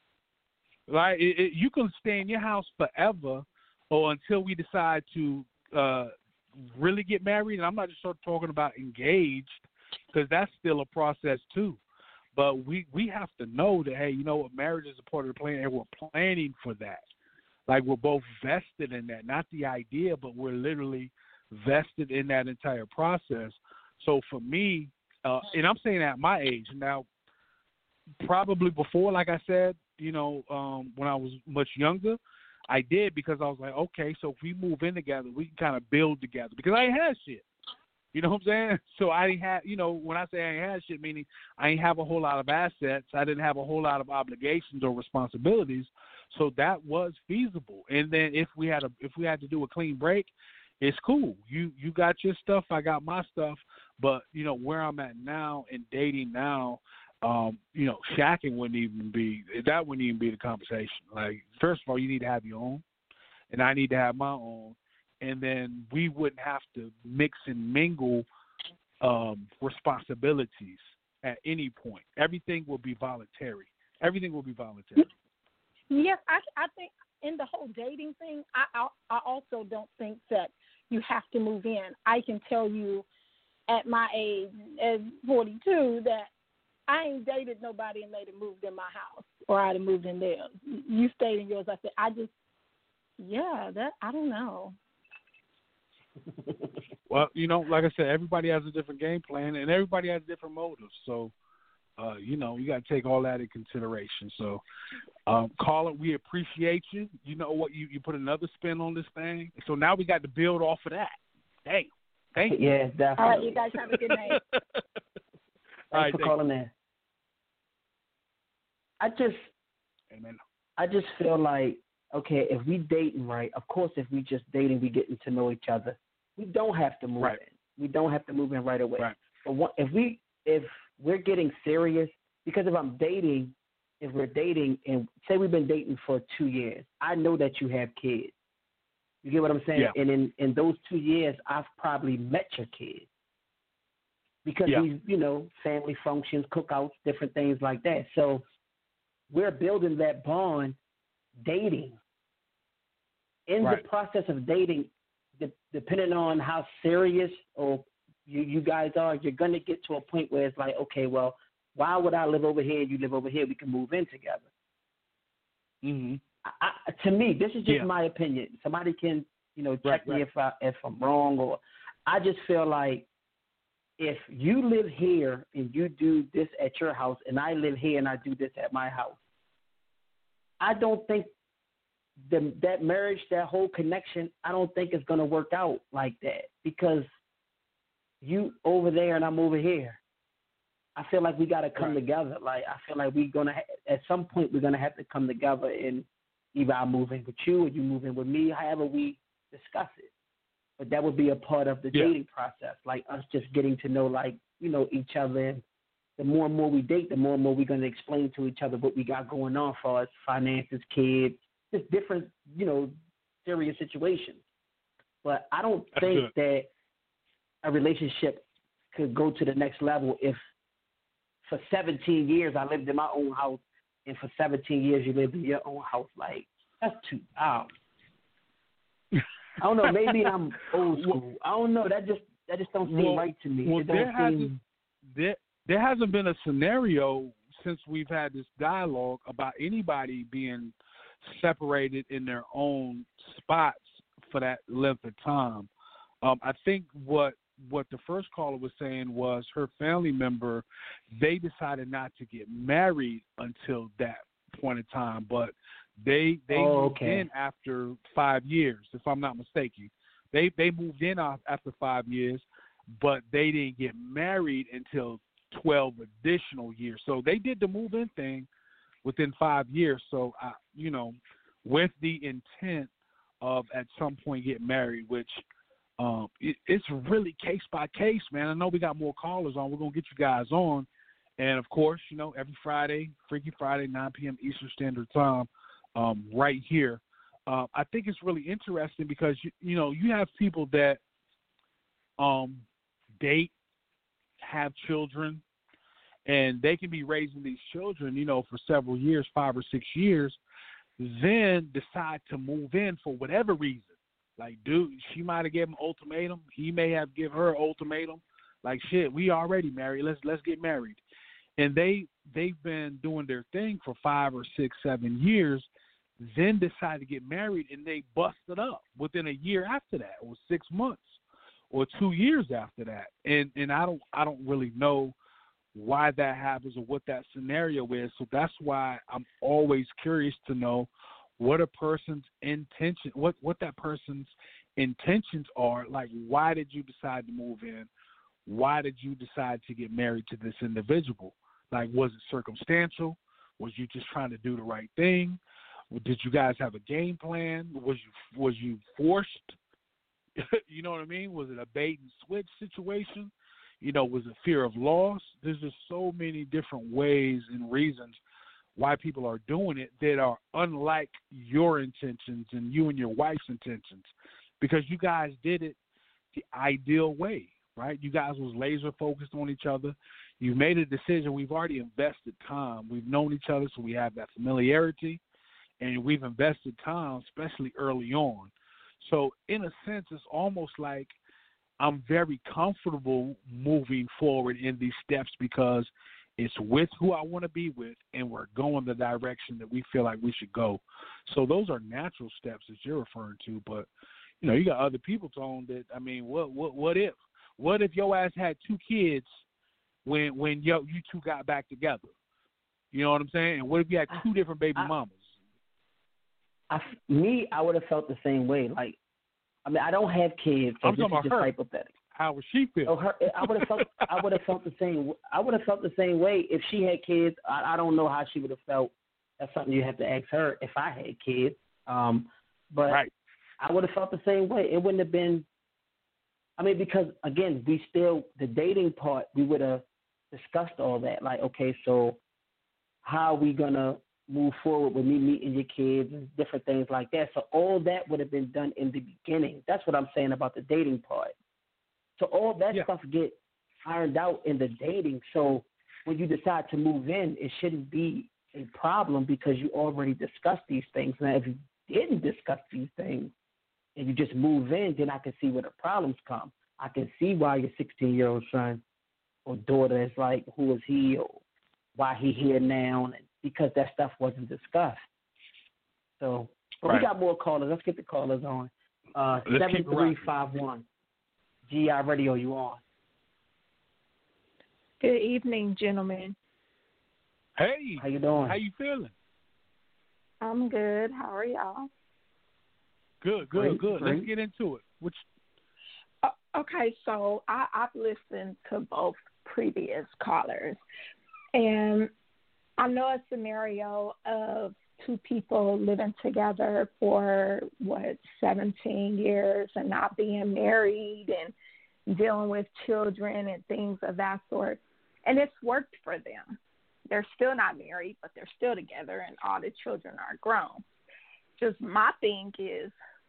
Right? You can stay in your house forever, or until we decide to really get married. And I'm not just talking about engaged, because that's still a process too. But we have to know that, hey, you know what, marriage is a part of the plan, and we're planning for that. Like, we're both vested in that, not the idea, but we're literally vested in that entire process. So for me, and I'm saying at my age now, probably before, like I said, you know, when I was much younger, I did, because I was like, okay, so if we move in together, we can kind of build together, because I ain't had shit. You know what I'm saying? So I didn't have, you know, when I say I ain't had shit, meaning I ain't have a whole lot of assets. I didn't have a whole lot of obligations or responsibilities. So that was feasible. And then if we had to do a clean break, it's cool. You got your stuff, I got my stuff. But, you know, where I'm at now and dating now, you know, shacking wouldn't even be the conversation. Like, first of all, you need to have your own, and I need to have my own. and then we wouldn't have to mix and mingle responsibilities at any point. Everything will be voluntary. Everything will be voluntary. Yes, I think in the whole dating thing, I also don't think that you have to move in. I can tell you at my age, as 42, that I ain't dated nobody and they'd have moved in my house or I'd have moved in theirs. You stayed in yours. I said, I don't know. Well, like I said, everybody has a different game plan and everybody has different motives. So, you got to take all that in consideration. So, caller, we appreciate you. You know what? You put another spin on this thing. So now we got to build off of that. Damn. Thank you. Yeah, definitely. All right, you guys have a good night. Thanks for calling in. I just feel like, okay, if we dating right, of course, if we just dating, we getting to know each other, we don't have to move in. We don't have to move in right away. Right. But if we're getting serious, because if we're dating and say we've been dating for 2 years, I know that you have kids. You get what I'm saying? Yeah. And in those 2 years, I've probably met your kids. Because we, family functions, cookouts, different things like that. So we're building that bond dating. In the process of dating, depending on how serious or you guys are, you're going to get to a point where it's like, okay, well, why would I live over here and you live over here? We can move in together. Mm-hmm. To me, this is just my opinion. Somebody can, check me if I'm wrong, or I just feel like if you live here and you do this at your house and I live here and I do this at my house, I don't think that marriage, that whole connection, I don't think it's going to work out like that because you over there and I'm over here. I feel like we got to come together. Like, I feel like at some point we're going to have to come together and either I move in with you or you move in with me, however we discuss it. But that would be a part of the dating process, like us just getting to know, each other. And the more and more we date, the more and more we're going to explain to each other what we got going on for us, finances, kids, just different, serious situations. But I don't think that a relationship could go to the next level if for 17 years I lived in my own house and for 17 years you lived in your own house. Like, that's too out. I don't know. Maybe I'm old school. I don't know. That just don't seem right to me. Well, there hasn't been a scenario since we've had this dialogue about anybody being separated in their own spots for that length of time. I think what the first caller was saying was her family member, they decided not to get married until that point in time, but they moved in after 5 years, if I'm not mistaken. They moved in after 5 years, but they didn't get married until 12 additional years. So they did the move-in thing within 5 years. So, with the intent of at some point getting married, which it's really case by case, man. I know we got more callers on. We're going to get you guys on. And, of course, every Friday, Freaky Friday, 9 p.m. Eastern Standard Time, right here. I think it's really interesting because, you have people that date, have children, and they can be raising these children, for several years, 5 or 6 years, then decide to move in for whatever reason. Like, dude, she might have given him an ultimatum. He may have given her an ultimatum. Like, shit, we already married. Let's get married. And they've been doing their thing for 5 or 6, 7 years, then decide to get married, and they busted up within a year after that, or 6 months, or 2 years after that. And I don't really know why that happens or what that scenario is. So that's why I'm always curious to know what a person's intention, what that person's intentions are. Like, why did you decide to move in? Why did you decide to get married to this individual? Like, was it circumstantial? Was you just trying to do the right thing? Did you guys have a game plan? Was you forced? You know what I mean? Was it a bait and switch situation? Was it fear of loss? There's just so many different ways and reasons why people are doing it that are unlike your intentions and you and your wife's intentions. because you guys did it the ideal way, right? You guys was laser focused on each other. You made a decision. We've already invested time. We've known each other, so we have that familiarity, and we've invested time, especially early on. So in a sense, it's almost like I'm very comfortable moving forward in these steps because it's with who I want to be with, and we're going the direction that we feel like we should go. So those are natural steps that you're referring to. But, you know, you got other people, Tone, that, I mean, what if? What if your ass had 2 kids when you two got back together? You know what I'm saying? And what if you had 2 different baby mamas? I would have felt the same way. Like, I mean, I don't have kids, so I'm this talking is about just her. hypothetical. How would she feel? So I would have felt the same. I would have felt the same way if she had kids. I don't know how she would have felt. That's something you have to ask her. If I had kids, but right. I would have felt the same way. It wouldn't have been. I mean, because again, the dating part, we would have discussed all that. Like, okay, so how are we gonna move forward with me meeting your kids and different things like that? So all that would have been done in the beginning. That's what I'm saying about the dating part. So all that stuff get ironed out in the dating. So when you decide to move in, it shouldn't be a problem because you already discussed these things. Now, if you didn't discuss these things and you just move in, then I can see where the problems come. I can see why your 16-year-old son or daughter is like, who is he or why he here now, and because that stuff wasn't discussed. So, but we got more callers. Let's get the callers on. 7351. GI Radio, you on? Good evening, gentlemen. Hey. How you doing? How you feeling? I'm good. How are y'all? Good. Great. Let's get into it. Okay, so I've listened to both previous callers, and I know a scenario of 2 people living together for, 17 years and not being married and dealing with children and things of that sort. And it's worked for them. They're still not married, but they're still together, and all the children are grown. Just my thing is,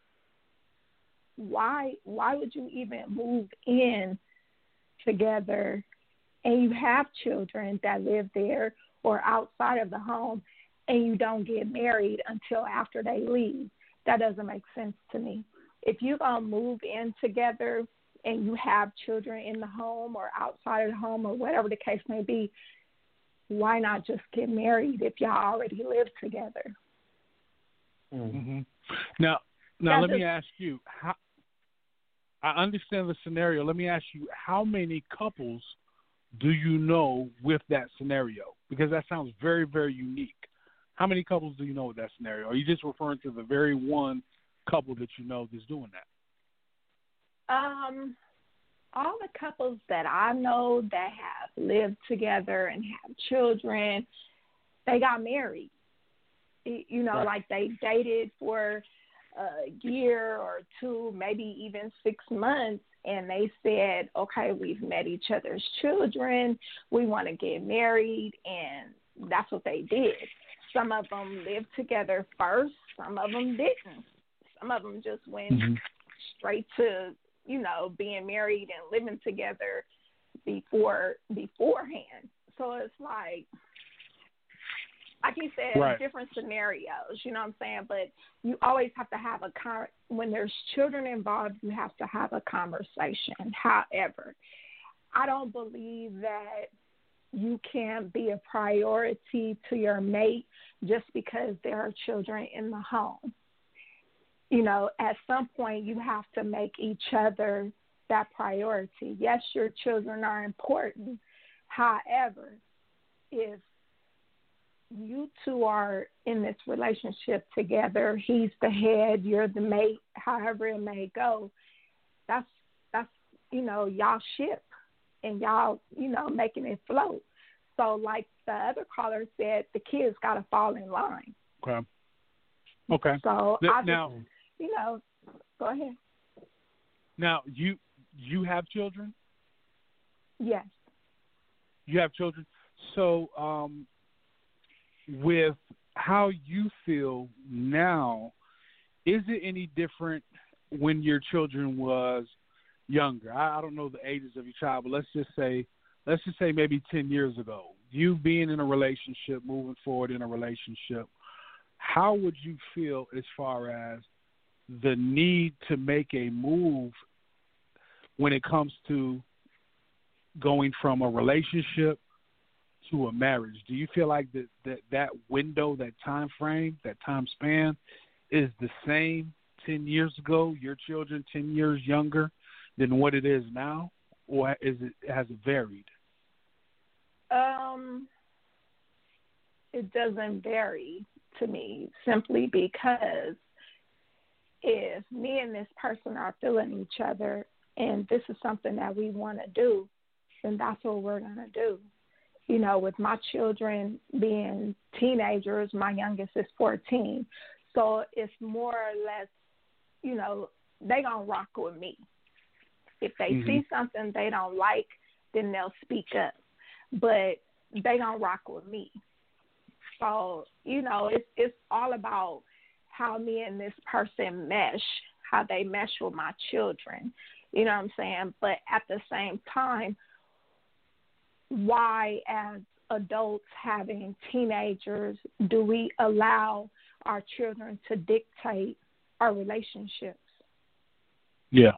why would you even move in together and you have children that live there or outside of the home and you don't get married until after they leave? That doesn't make sense to me. If you're going to move in together and you have children in the home or outside of the home or whatever the case may be, why not just get married if y'all already live together? Mm-hmm. Now let me ask you, I understand the scenario. Let me ask you, how many couples do you know with that scenario? Because that sounds very, very unique. How many couples do you know with that scenario? Are you just referring to the very one couple that you know that's doing that? All the couples that I know that have lived together and have children, they got married. You know, right. Like they dated for a year or 2, maybe even 6 months, and they said, okay, we've met each other's children, we want to get married, and that's what they did. Some of them lived together first, some of them didn't. Some of them just went straight to, you know, being married and living together beforehand. So it's like you said, right. Different scenarios, you know what I'm saying? But you always have to have when there's children involved, you have to have a conversation. However, I don't believe that you can be a priority to your mate just because there are children in the home. You know, at some point you have to make each other that priority. Yes, your children are important. However, if you two are in this relationship together, he's the head, you're the mate, however it may go, that's you know, y'all ship and y'all, you know, making it float. So like the other caller said, the kids got to fall in line. Okay. So now, you know, go ahead. Now, you have children? Yes. You have children. So with how you feel now, is it any different when your children was younger. I don't know the ages of your child, but let's just say maybe 10 years ago, you being in a relationship, moving forward in a relationship, how would you feel as far as the need to make a move when it comes to going from a relationship to a marriage? Do you feel like that window, that time frame, that time span is the same 10 years ago, your children 10 years younger than what it is now, or has it varied? It doesn't vary to me, simply because if me and this person are feeling each other and this is something that we want to do, then that's what we're going to do. You know, with my children being teenagers, my youngest is 14. So it's more or less, you know, they going to rock with me. If they see something they don't like, then they'll speak up. But they going to rock with me. So, you know, it's all about how me and this person mesh, how they mesh with my children. You know what I'm saying? But at the same time, why as adults having teenagers do we allow our children to dictate our relationships? Yeah.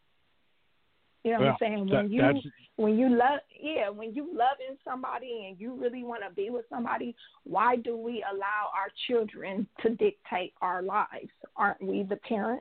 You know what I'm saying? When you loving somebody and you really want to be with somebody, why do we allow our children to dictate our lives? Aren't we the parents?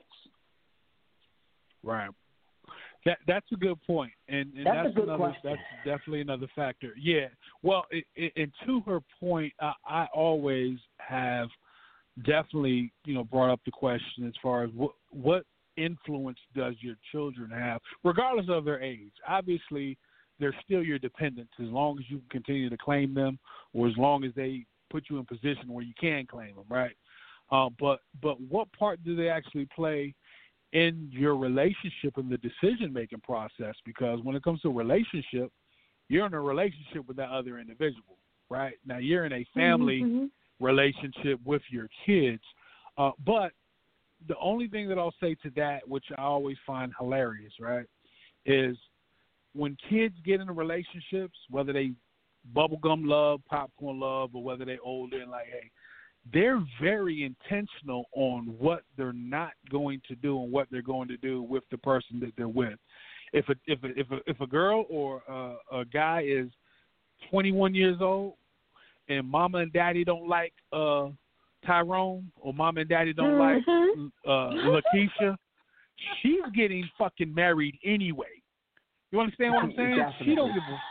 Right. That's a good point, and that's definitely another factor. Yeah. Well, and to her point, I always have definitely, you know, brought up the question as far as what influence does your children have, regardless of their age. Obviously, they're still your dependents as long as you continue to claim them, or as long as they put you in position where you can claim them, right? But what part do they actually play in your relationship and the decision-making process? Because when it comes to a relationship, you're in a relationship with that other individual, right? Now, you're in a family relationship with your kids, but the only thing that I'll say to that, which I always find hilarious, right, is when kids get into relationships, whether they bubblegum love, popcorn love, or whether they older and like, hey, they're very intentional on what they're not going to do and what they're going to do with the person that they're with. If a girl or a guy is 21 years old and mama and daddy don't like Tyrone, or mom and daddy don't like Lakeisha, she's getting fucking married anyway. You understand what I'm saying? Definitely. She don't give a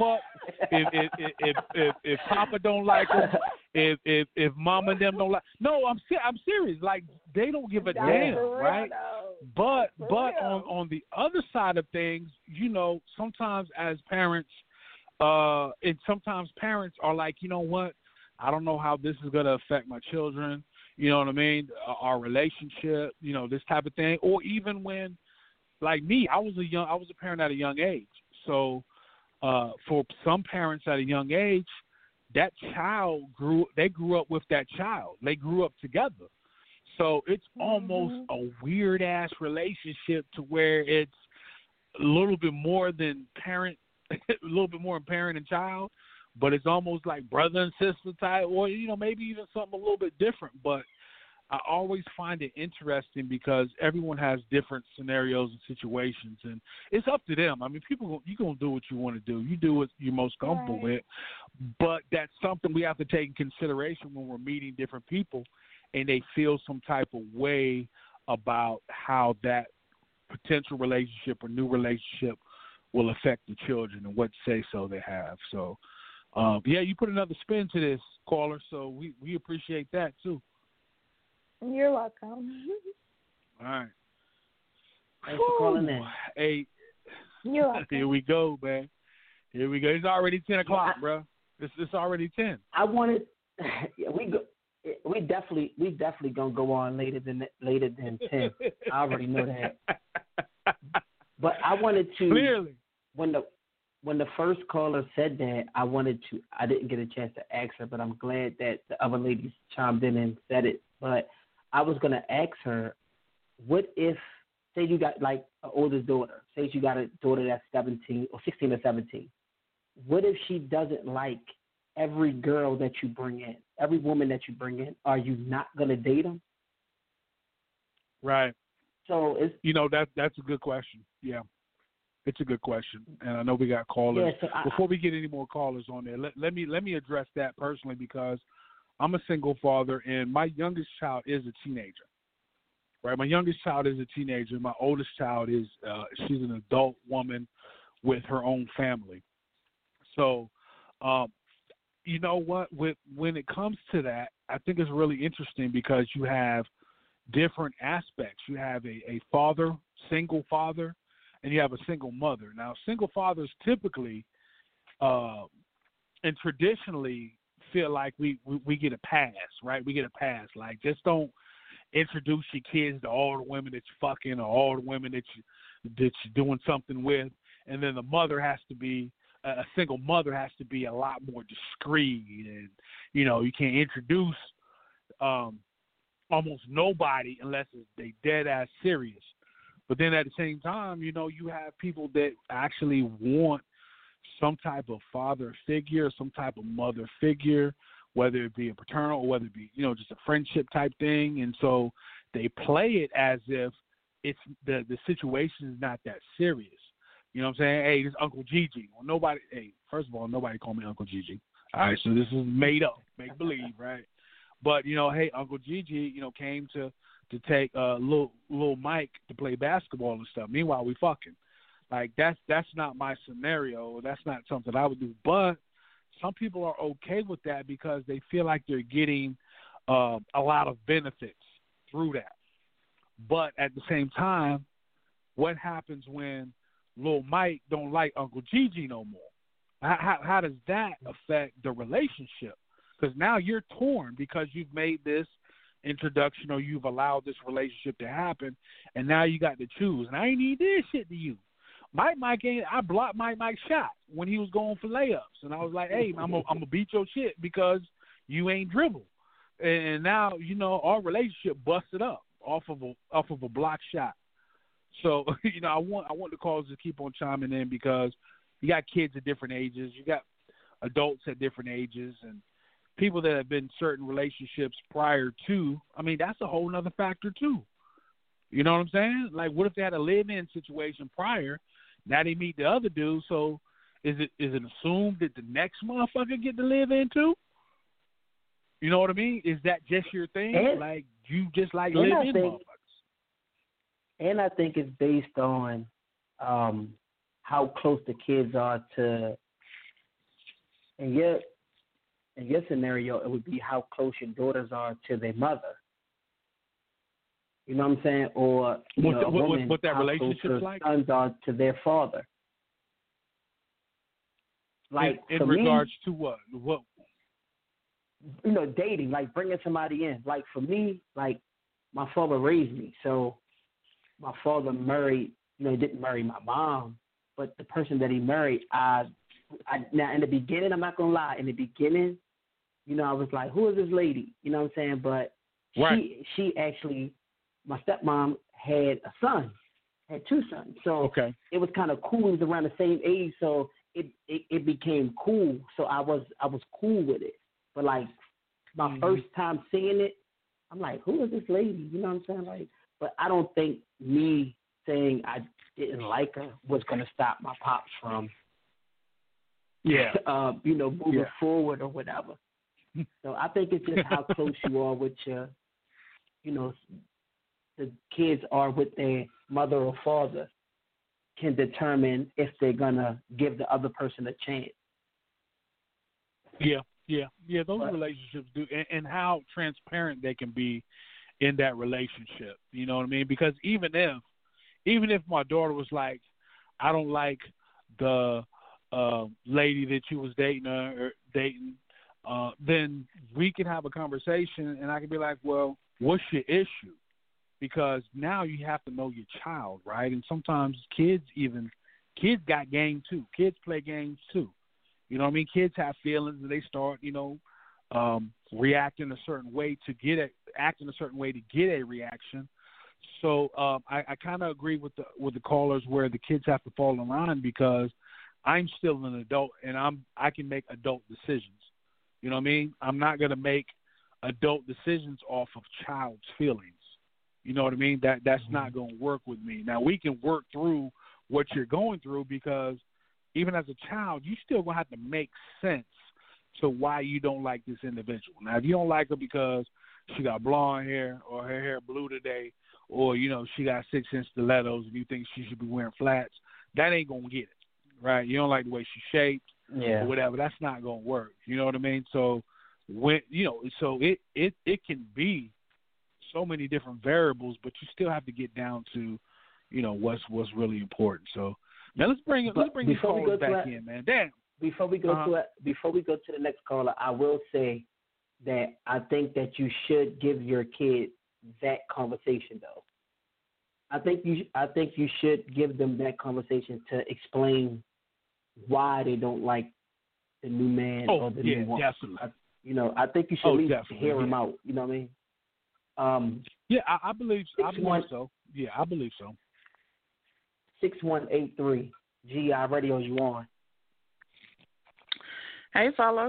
fuck if Papa don't like her, if Mama and them don't like. No, I'm serious. Like, they don't give a damn, right? But on the other side of things, you know, sometimes as parents, and sometimes parents are like, you know what? I don't know how this is going to affect my children. You know what I mean? Our relationship, you know, this type of thing. Or even when, like me, I was a parent at a young age. So for some parents at a young age, that child grew up with that child. They grew up together. So it's almost a weird ass relationship to where it's a little bit more than parent, a little bit more parent and child, but it's almost like brother and sister type, or, you know, maybe even something a little bit different. But I always find it interesting because everyone has different scenarios and situations, and it's up to them. I mean, you're going to do what you want to do. You do what you're most comfortable with, but that's something we have to take in consideration when we're meeting different people and they feel some type of way about how that potential relationship or new relationship will affect the children and what say-so they have. So, yeah, you put another spin to this, caller, so we appreciate that too. You're welcome. All right. Thanks for calling in. Hey, you're welcome. Here we go, man. Here we go. It's already 10 o'clock, bro. It's already 10. I wanted. We definitely gonna go on later than 10. I already know that. But I wanted to clearly when the first caller said that, I didn't get a chance to ask her, but I'm glad that the other ladies chimed in and said it. But I was gonna ask her, what if say you got like an oldest daughter. Say you got a daughter that's 17 or 16 or 17. What if she doesn't like every girl that you bring in, every woman that you bring in? Are you not gonna date them? Right. So it's that's a good question. Yeah, it's a good question, and I know we got callers. Yeah, so Before we get any more callers on there, let me address that personally because I'm a single father, and my youngest child is a teenager. Right, my youngest child is a teenager. My oldest child is she's an adult woman with her own family. So, you know what? When it comes to that, I think it's really interesting because you have different aspects. You have a father, single father, and you have a single mother. Now, single fathers typically and traditionally feel like we get a pass, right? We get a pass. Like, just don't introduce your kids to all the women that you're fucking or all the women that you're doing something with. And then the mother has to be, a single mother has to be a lot more discreet. And, you can't introduce almost nobody unless they dead ass serious. But then at the same time, you have people that actually want some type of father figure, some type of mother figure, whether it be a paternal or whether it be, just a friendship type thing. And so they play it as if it's the situation is not that serious. You know what I'm saying? Hey, this is Uncle Gigi. Well, first of all, nobody call me Uncle Gigi. All right, so this is made up, make believe, right? But, hey, Uncle Gigi, came to take little Mike to play basketball and stuff. Meanwhile, we fucking. Like, that's not my scenario. That's not something I would do. But some people are okay with that because they feel like they're getting a lot of benefits through that. But at the same time, what happens when Lil Mike don't like Uncle Gigi no more? How does that affect the relationship? Because now you're torn because you've made this introduction or you've allowed this relationship to happen, and now you got to choose. And I ain't need this shit to you. I blocked Mike's shot when he was going for layups, and I was like, "Hey, I'm gonna beat your shit because you ain't dribble." And now our relationship busted up off of a block shot. So I want the callers to keep on chiming in because you got kids at different ages, you got adults at different ages, and people that have been in certain relationships prior to. I mean, that's a whole other factor too. You know what I'm saying? Like, what if they had a live-in situation prior? Now they meet the other dude, so is it assumed that the next motherfucker get to live in too? You know what I mean? Is that just your thing? Like, you just like live in motherfuckers? And I think it's based on how close the kids are to. And yet, in your scenario, it would be how close your daughters are to their mother. You know what I'm saying? Or what that how relationship close like? Sons are to their father. Like in regards to what? What? Dating, like bringing somebody in. Like for me, like my father raised me, so my father married. He didn't marry my mom, but the person that he married, now in the beginning, I'm not gonna lie. In the beginning, I was like, who is this lady? You know what I'm saying? But right. she actually. My stepmom had two sons. So It was kind of cool. It was around the same age, so it became cool. So I was cool with it. But like my first time seeing it, I'm like, who is this lady? You know what I'm saying? Like, but I don't think me saying I didn't like her was gonna stop my pops from moving forward or whatever. So I think it's just how close you are with your the kids are with their mother or father can determine if they're going to give the other person a chance. Yeah. Those relationships do, and how transparent they can be in that relationship. You know what I mean? Because even if my daughter was like, I don't like the lady that you was dating, then we can have a conversation, and I can be like, well, what's your issue? Because now you have to know your child, right? And sometimes kids got game too. Kids play games too. You know what I mean? Kids have feelings and they start, reacting a certain way to get a reaction. So I kind of agree with the callers where the kids have to fall in line because I'm still an adult and I can make adult decisions. You know what I mean? I'm not going to make adult decisions off of child's feelings. You know what I mean? That's not going to work with me. Now, we can work through what you're going through because even as a child, you still going to have to make sense to why you don't like this individual. Now, if you don't like her because she got blonde hair or her hair blue today or, you know, she got 6-inch stilettos and you think she should be wearing flats, that ain't going to get it, right? You don't like the way she's shaped or whatever. That's not going to work. You know what I mean? So, when you know, so it can be so many different variables, but you still have to get down to, you know, what's really important. So now let's bring these callers back in, man. Damn. Before we go to the next caller, I will say that I think that you should give your kid that conversation though. I think you should give them that conversation to explain why they don't like the new man or the new woman. Definitely. I think you should at least hear him out. You know what I mean? I believe so. Yeah, I believe so. 6183 GI Radio, you on? Hey, fellas.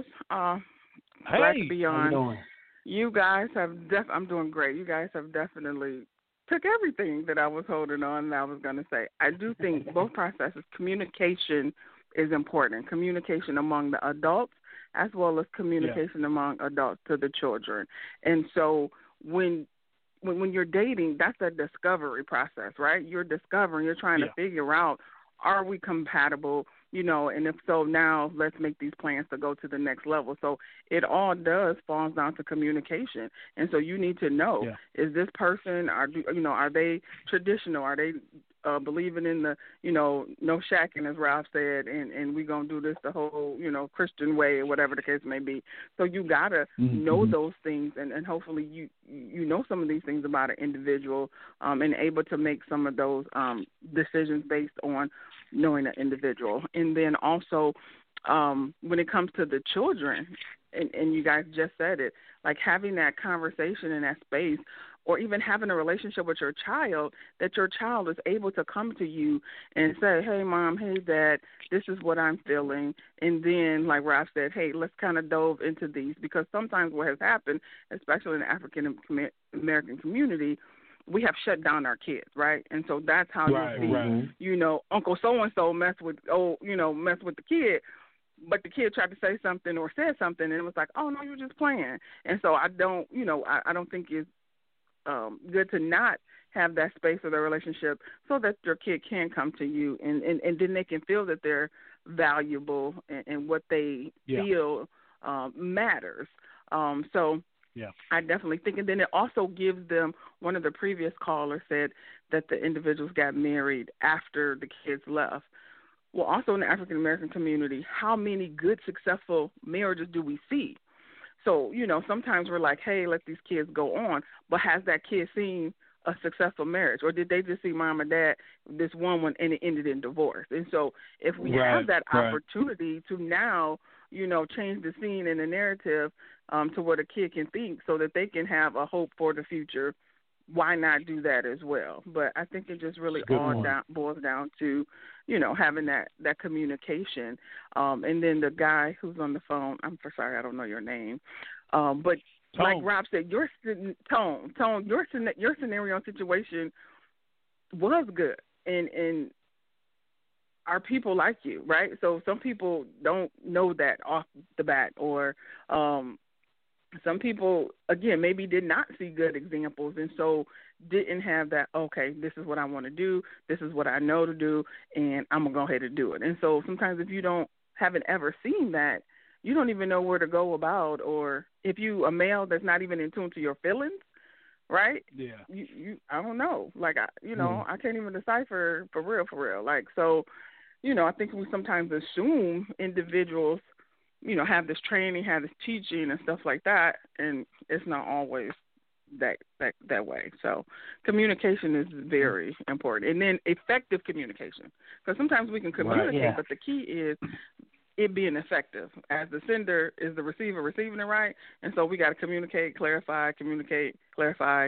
Glad to be on. How you doing? You guys have I'm doing great. You guys have definitely took everything that I was holding on and I was going to say. I do think both processes, communication is important. Communication among the adults as well as communication among adults to the children. And so when you're dating, that's a discovery process, right? You're discovering, you're trying to figure out, are we compatible, you know, and if so, now let's make these plans to go to the next level. So it all falls down to communication. And so you need to know, is this person, are they traditional? Are they believing in the, you know, no shacking, as Ralph said, and we're going to do this the whole, you know, Christian way or whatever the case may be. So you got to know those things, and hopefully you know some of these things about an individual and able to make some of those decisions based on knowing an individual. And then also when it comes to the children, and you guys just said it, like having that conversation in that space, or even having a relationship with your child, that your child is able to come to you and say, hey, Mom, hey, Dad, this is what I'm feeling. And then, like Ralph said, hey, let's kind of dove into these. Because sometimes what has happened, especially in the African-American community, we have shut down our kids, right? And so that's how you see, you know, Uncle so-and-so mess with the kid. But the kid tried to say something or said something, and it was like, oh, no, you're just playing. And so I don't think it's good to not have that space of the relationship so that your kid can come to you and then they can feel that they're valuable and what they feel matters. So I definitely think, and then it also gives them, one of the previous callers said that the individuals got married after the kids left. Well, also in the African-American community, how many good, successful marriages do we see? So, you know, sometimes we're like, hey, let these kids go on. But has that kid seen a successful marriage? Or did they just see Mom and Dad, this one, and it ended in divorce? And so if we have that opportunity to now, you know, change the scene and the narrative to what a kid can think so that they can have a hope for the future, why not do that as well? But I think it just really boils down to, you know, having that communication. And then the guy who's on the phone, I'm sorry, I don't know your name. But Tone. Like Rob said, your scenario and situation was good. And are people like you, right? So some people don't know that off the bat, or some people, again, maybe did not see good examples and so didn't have that, okay, this is what I want to do, this is what I know to do, and I'm going to go ahead and do it. And so sometimes if you haven't ever seen that, you don't even know where to go about, or if you a male that's not even in tune to your feelings, right? Yeah. You I don't know. Like, I can't even decipher for real. Like, so, you know, I think we sometimes assume individuals, you know, have this training, have this teaching and stuff like that, and it's not always that way. So communication is very important. And then effective communication, because sometimes we can communicate, but the key is it being effective. As the sender is the receiver receiving it right, and so we got to communicate, clarify,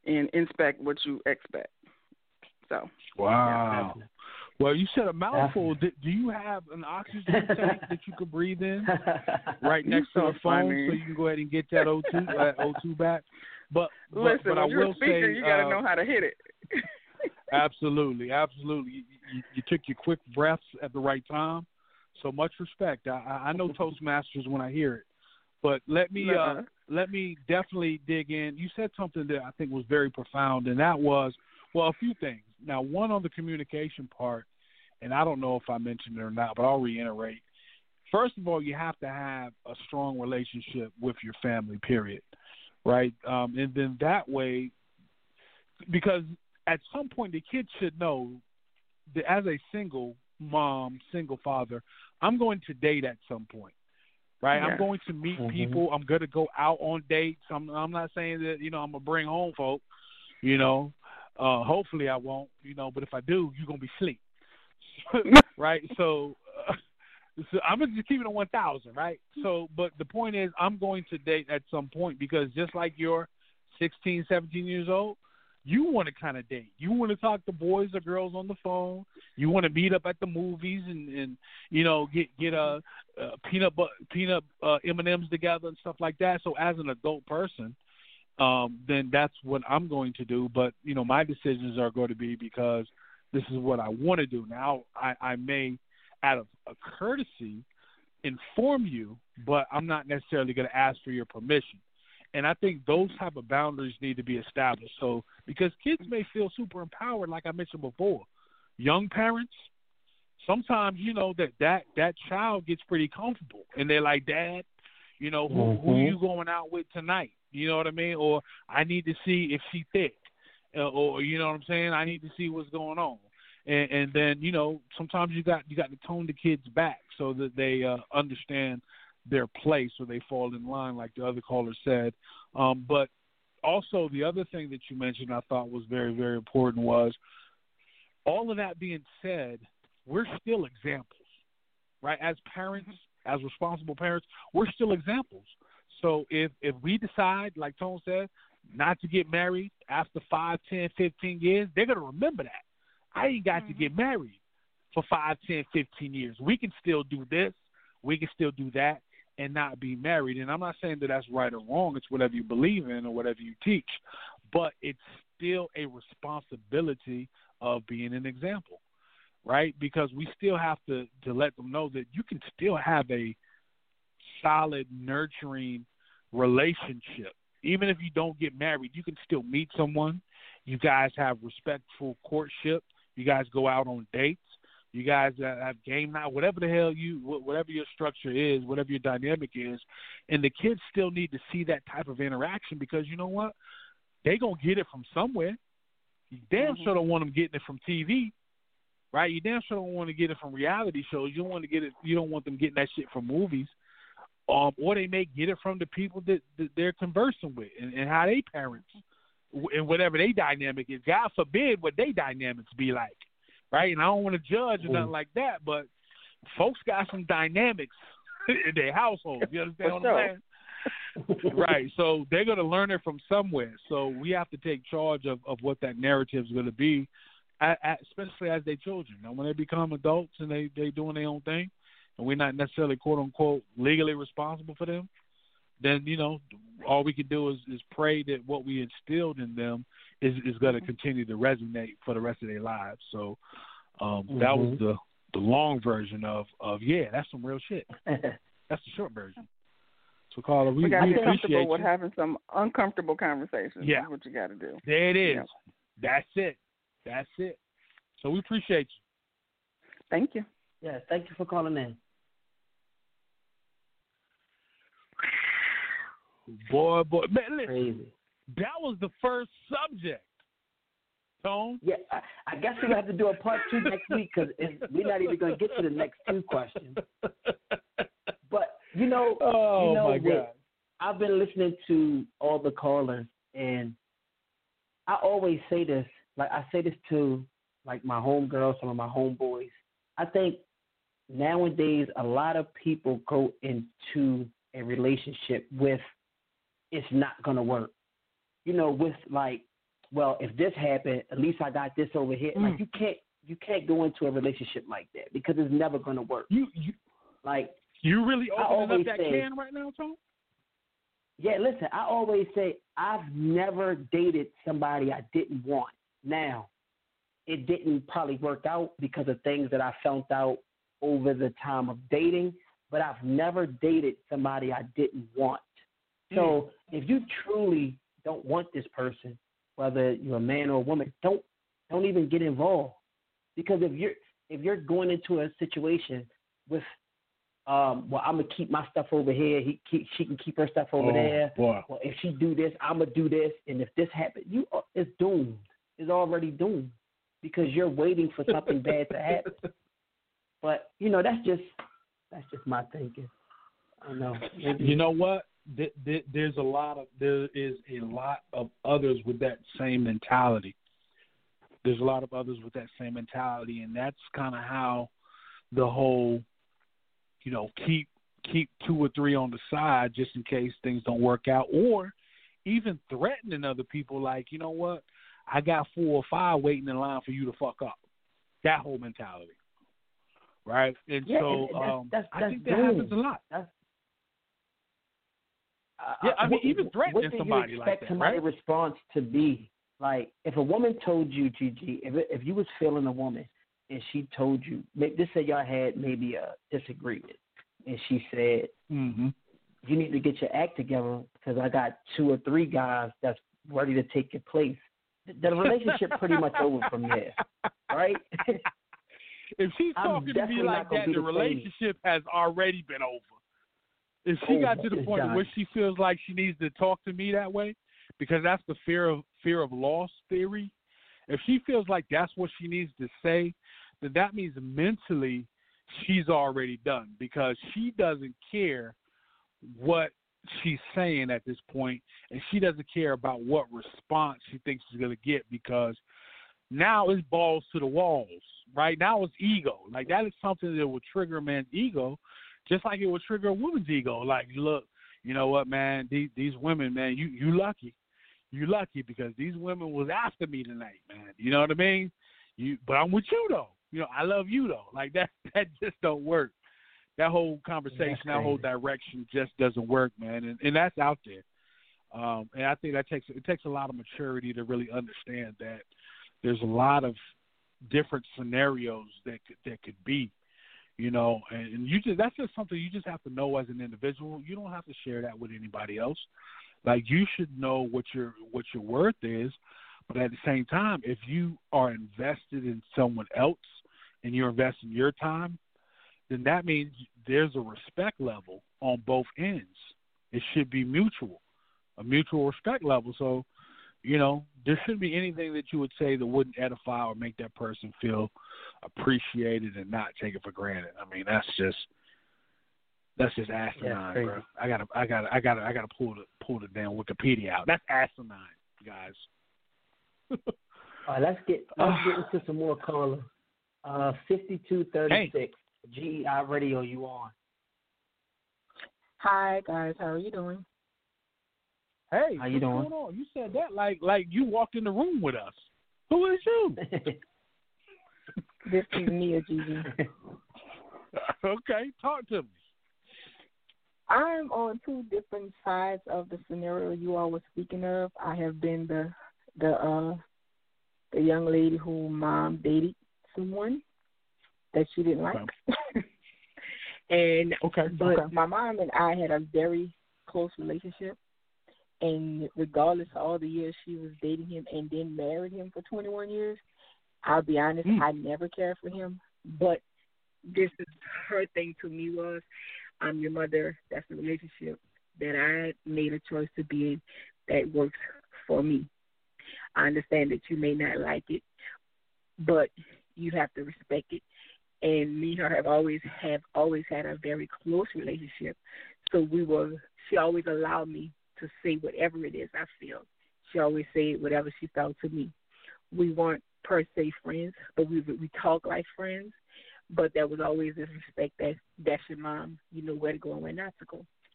and inspect what you expect. So. Wow. Yeah, well, you said a mouthful. Do you have an oxygen tank that you could breathe in right next to the phone so you can go ahead and get that O2 back? But listen, but when I you're a will speaker, say, you got to know how to hit it. Absolutely. You took your quick breaths at the right time. So much respect. I know Toastmasters when I hear it. But let me definitely dig in. You said something that I think was very profound, and that was, well, a few things. Now, one on the communication part, and I don't know if I mentioned it or not, but I'll reiterate. First of all, you have to have a strong relationship with your family, period, right? And then that way, because at some point the kids should know that as a single mom, single father, I'm going to date at some point. Right, yeah. I'm going to meet people. I'm going to go out on dates. I'm not saying that I'm gonna bring home folk. Hopefully I won't. But if I do, you're gonna be asleep. Right. So I'm gonna just keep it on 1,000. Right. So, but the point is, I'm going to date at some point because just like you're 16, 17 years old, you want to kind of date. You want to talk to boys or girls on the phone. You want to meet up at the movies and get a peanut M&Ms together and stuff like that. So as an adult person, then that's what I'm going to do. But my decisions are going to be because this is what I want to do. Now I may, out of a courtesy, inform you, but I'm not necessarily going to ask for your permission. And I think those type of boundaries need to be established. So because kids may feel super empowered, like I mentioned before. Young parents, sometimes that child gets pretty comfortable, and they're like, Dad, who you going out with tonight? You know what I mean? Or I need to see if she thick, or you know what I'm saying? I need to see what's going on. And then sometimes you got to tone the kids back so that they understand their place or they fall in line, like the other caller said. But also the other thing that you mentioned I thought was very, very important was, all of that being said, we're still examples, right? As parents, as responsible parents, we're still examples. So if we decide, like Tone said, not to get married after 5, 10, 15 years, they're going to remember that. I ain't got to get married for 5, 10, 15 years. We can still do this. We can still do that and not be married. And I'm not saying that that's right or wrong. It's whatever you believe in or whatever you teach. But it's still a responsibility of being an example, right? Because we still have to let them know that you can still have a solid, nurturing relationship. Even if you don't get married, you can still meet someone. You guys have respectful courtship. You guys go out on dates. You guys have game night, whatever the hell whatever your structure is, whatever your dynamic is, and the kids still need to see that type of interaction because you know what? They gonna get it from somewhere. You damn sure don't want them getting it from TV, right? You damn sure don't want to get it from reality shows. You don't want to get it. You don't want them getting that shit from movies, or they may get it from the people that they're conversing with and how they parents and whatever they dynamic is. God forbid what they dynamics be like. Right, and I don't want to judge or nothing like that, but folks got some dynamics in their household. You understand what I'm saying? Right, so they're going to learn it from somewhere. So we have to take charge of what that narrative is going to be, especially as they're children. Now, when they become adults and they doing their own thing, and we're not necessarily, quote unquote, legally responsible for them, then all we can do is pray that what we instilled in them is going to continue to resonate for the rest of their lives. So that was the long version of that's some real shit. That's the short version. So Carla, we got to get appreciate comfortable you. with having some uncomfortable conversations. Yeah, that's what you got to do. There it is. Yeah. That's it. So we appreciate you. Thank you. Yeah, thank you for calling in. Boy, man, listen, crazy. That was the first subject, Tone. Yeah, I guess we're going to have to do a part 2 next week because we're not even going to get to the next 2 questions. But, my God. I've been listening to all the callers, and I always say this. Like, I say this to, like, my homegirls, some of my homeboys. I think nowadays a lot of people go into a relationship with it's not going to work. With like well, if this happened, at least I got this over here. Like you can't go into a relationship like that because it's never going to work. You really opening up that say, can right now, Tom? Yeah, listen, I always say I've never dated somebody I didn't want. Now, it didn't probably work out because of things that I found out over the time of dating, but I've never dated somebody I didn't want. So if you truly don't want this person, whether you're a man or a woman, don't even get involved. Because if you're going into a situation with well, I'm gonna keep my stuff over here. She can keep her stuff over there. Boy. Well, if she do this, I'm gonna do this. And if this happens, it's doomed. It's already doomed because you're waiting for something bad to happen. But that's just my thinking. I don't know. Maybe. You know what? There is a lot of others with that same mentality. There's a lot of others with that same mentality, and that's kind of how the whole keep 2 or 3 on the side just in case things don't work out, or even threatening other people like, you know what, I got 4 or 5 waiting in line for you to fuck up. That whole mentality, right? And I think that happens a lot. Even threatening somebody like that, somebody's right? response to be like, if a woman told you, Gigi, if you was feeling a woman and she told you, let's say y'all had maybe a disagreement, and she said, you need to get your act together because I got 2 or 3 guys that's ready to take your place. The relationship pretty much over from there, right? If she's talking to me like that, the relationship has already been over. If she got to the point where she feels like she needs to talk to me that way, because that's the fear of loss theory. If she feels like that's what she needs to say, then that means mentally she's already done, because she doesn't care what she's saying at this point, and she doesn't care about what response she thinks she's going to get, because now it's balls to the walls, right? Now it's ego. Like, that is something that will trigger a man's ego, just like it will trigger a woman's ego. Like, look, you know what, man, these women, man, you lucky. You lucky because these women was after me tonight, man. You know what I mean? But I'm with you, though. I love you, though. Like, that just don't work. That whole conversation, that whole direction just doesn't work, man. And that's out there. And I think it takes a lot of maturity to really understand that there's a lot of different scenarios that could be, and that's just something you just have to know as an individual. You don't have to share that with anybody else. Like, you should know what your worth is, but at the same time, if you are invested in someone else and you're investing your time, then that means there's a respect level on both ends. It should be mutual, a mutual respect level. So, there shouldn't be anything that you would say that wouldn't edify or make that person feel appreciated and not take it for granted. I mean, that's just asinine, bro. I gotta pull the damn Wikipedia out. That's asinine, guys. All right, let's get into some more callers. 5236 GEI Radio, you on? Hi guys, how are you doing? Hey, how you doing? What's going on? You said that like you walked in the room with us. Who is you? This is Mia, Gigi. Okay, talk to me. I'm on 2 different sides of the scenario you all were speaking of. I have been the young lady who mom dated someone that she didn't like. But my mom and I had a very close relationship, and regardless of all the years she was dating him and then married him for 21 years, I'll be honest, I never cared for him. But this is her thing to me was, I'm your mother. That's the relationship that I made a choice to be in that works for me. I understand that you may not like it, but you have to respect it. And me and her have always had a very close relationship. So she always allowed me to say whatever it is I feel. She always said whatever she felt to me. We weren't per se friends, but we talk like friends. But there was always this respect that that's your mom. You know where to go and where not to go.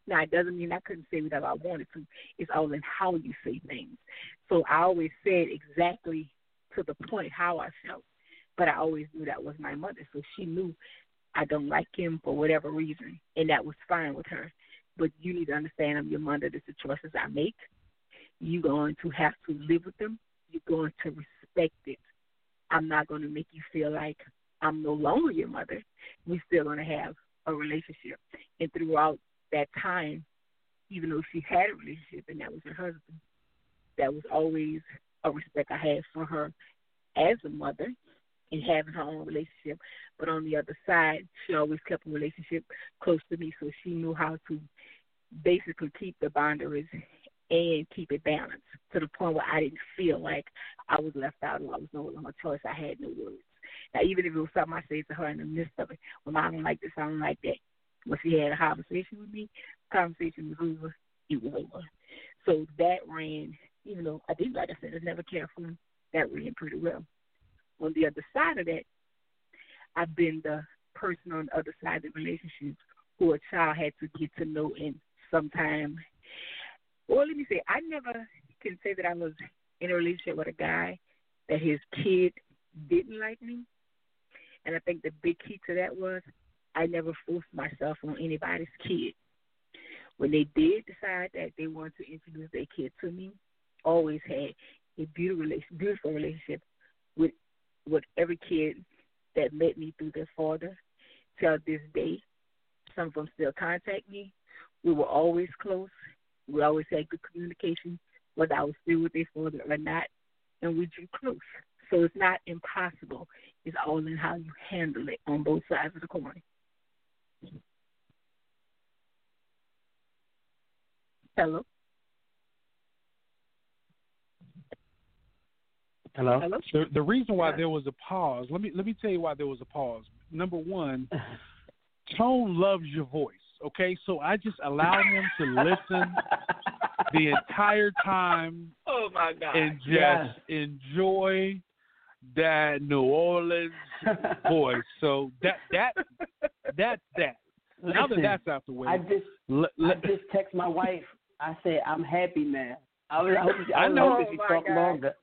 Now, it doesn't mean I couldn't say whatever I wanted to. It's all in how you say things. So I always said exactly to the point how I felt, but I always knew that was my mother. So she knew I don't like him for whatever reason, and that was fine with her. But you need to understand I'm your mother. This is the choices I make. You're going to have to live with them. You're going to respect it. I'm not going to make you feel like I'm no longer your mother. We're still going to have a relationship. And throughout that time, even though she had a relationship and that was her husband, that was always a respect I had for her as a mother and having her own relationship. But on the other side, she always kept a relationship close to me, so she knew how to basically keep the boundaries and keep it balanced to the point where I didn't feel like I was left out or I was no longer choice. I had no words. Now, even if it was something I said to her in the midst of it, well, I don't like this, I don't like that. When she had a conversation with me, the conversation was over, it was over. So that ran, even though I did, like I said, I never cared for him, that ran pretty well. On the other side of that, I've been the person on the other side of the relationship who a child had to get to know in some time. Well, let me say, I never can say that I was in a relationship with a guy that his kid didn't like me. And I think the big key to that was I never forced myself on anybody's kid. When they did decide that they wanted to introduce their kid to me, always had a beautiful relationship with every kid that met me through their father. Till this day, some of them still contact me. We were always close. We always had good communication, whether I was still with their father or not, and we drew close. So it's not impossible. It's all in how you handle it on both sides of the coin. Hello? Hello? Hello? The reason why there was a pause, let me tell you why there was a pause. Number one, Tone loves your voice, okay? So I just allowed him to listen the entire time. Oh, my God. And just enjoy that New Orleans voice. So that's that. Now that that's out the way. I just text my wife. I said, I'm happy now. I know if you talk longer.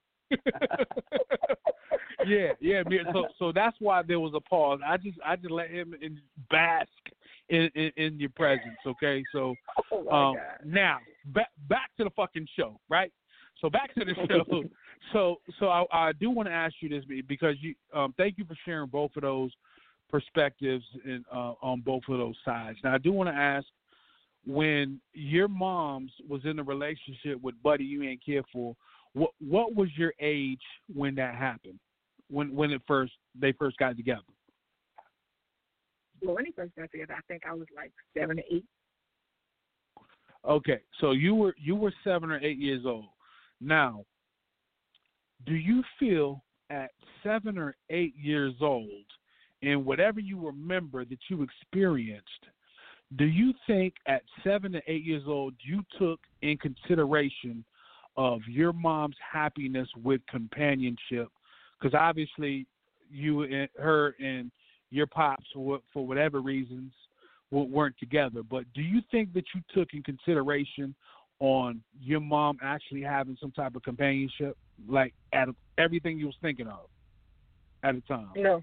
yeah. So that's why there was a pause. I just let him bask in your presence. Okay, so now back to the fucking show, right? So back to the show. So I do want to ask you this because you thank you for sharing both of those perspectives on both of those sides. Now I do want to ask, when your mom's was in a relationship with Buddy you ain't cared for, what was your age when that happened? When they first got together? Well, when he first got together, I think I was like 7 or 8. Okay, so you were 7 or 8 years old. Now, do you feel at 7 or 8 years old, and whatever you remember that you experienced, do you think at 7 to 8 years old you took in consideration of your mom's happiness with companionship? Because obviously you and her and your pops, for whatever reasons, weren't together. But do you think that you took in consideration on your mom actually having some type of companionship, like at everything you was thinking of at the time? No.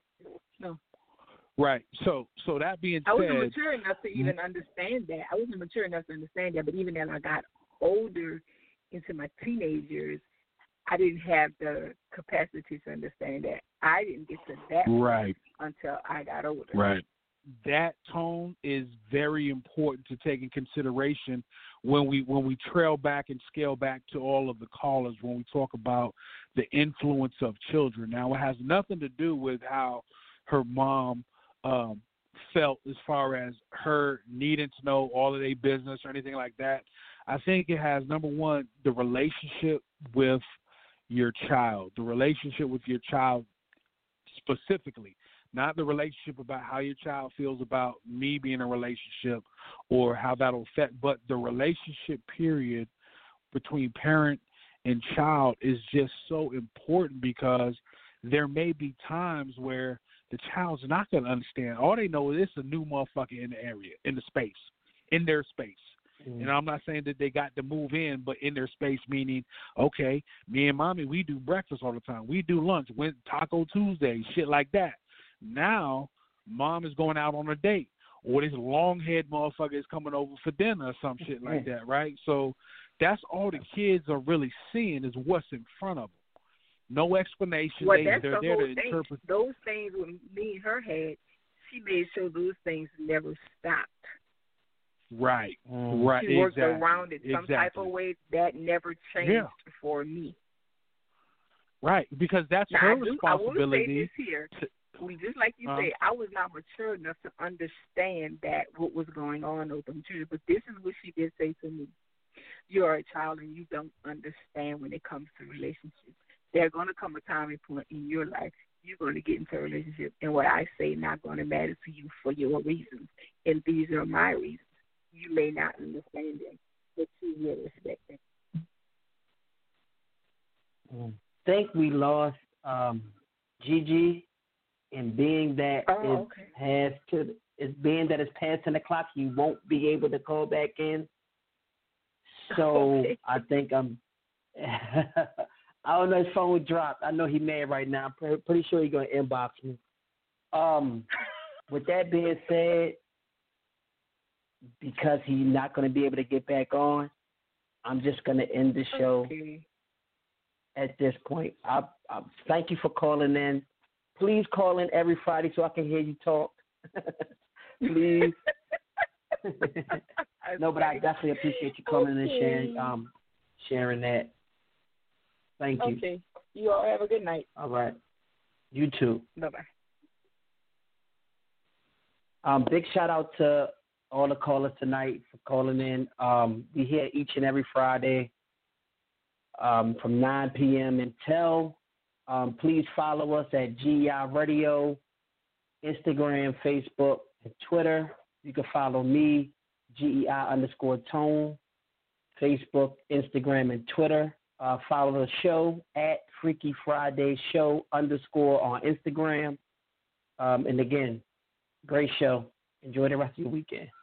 Right. So that being said, I wasn't mature enough to even understand that. But even as I got older into my teenage years, I didn't have the capacity to understand that. I didn't get to that right until I got older. Right. That tone is very important to take in consideration when we trail back and scale back to all of the callers when we talk about the influence of children. Now, it has nothing to do with how her mom felt as far as her needing to know all of their business or anything like that. I think it has, number one, the relationship with your child, specifically, not the relationship about how your child feels about me being in a relationship or how that'll affect, but the relationship period between parent and child is just so important, because there may be times where the child's not going to understand. All they know is it's a new motherfucker in the area, in the space. in their space. And I'm not saying that they got to move in, but in their space, meaning, okay, me and mommy, we do breakfast all the time. We do lunch, went Taco Tuesday, shit like that. Now, mom is going out on a date, or this long-haired motherfucker is coming over for dinner or some shit like that, right? So that's all the kids are really seeing is what's in front of them. No explanation. Well, they're that's the there whole to thing. interpret. Those things with me and her had, she made sure those things never stopped. Right. She worked around it some type of way that never changed for me. Right, because that's now, her responsibility. I will say this here. Just like you say, I was not mature enough to understand that what was going on with them children. But this is what she did say to me. You are a child and you don't understand when it comes to relationships. There's going to come a time and point in your life you're going to get into a relationship. And what I say not going to matter to you for your reasons. And these are my reasons. You may not understand them, but you will respect them. Think we lost Gigi, and being that being that it's past 10 o'clock, you won't be able to call back in. So I think I don't know, his phone dropped. I know he's mad right now. I'm pretty sure he's gonna inbox me. With that being said, because he's not going to be able to get back on, I'm just going to end the show at this point. I thank you for calling in. Please call in every Friday so I can hear you talk. Please. No, but I definitely appreciate you calling in and sharing that. Thank you. Okay. You all have a good night. All right. You too. Bye-bye. Big shout out to all the callers tonight for calling in. We here each and every Friday from 9 p.m. until. Please follow us at GEI Radio, Instagram, Facebook, and Twitter. You can follow me, GEI_Tone, Facebook, Instagram, and Twitter. Follow the show at Freaky Friday Show _ on Instagram. And again, great show. Enjoy the rest of your weekend.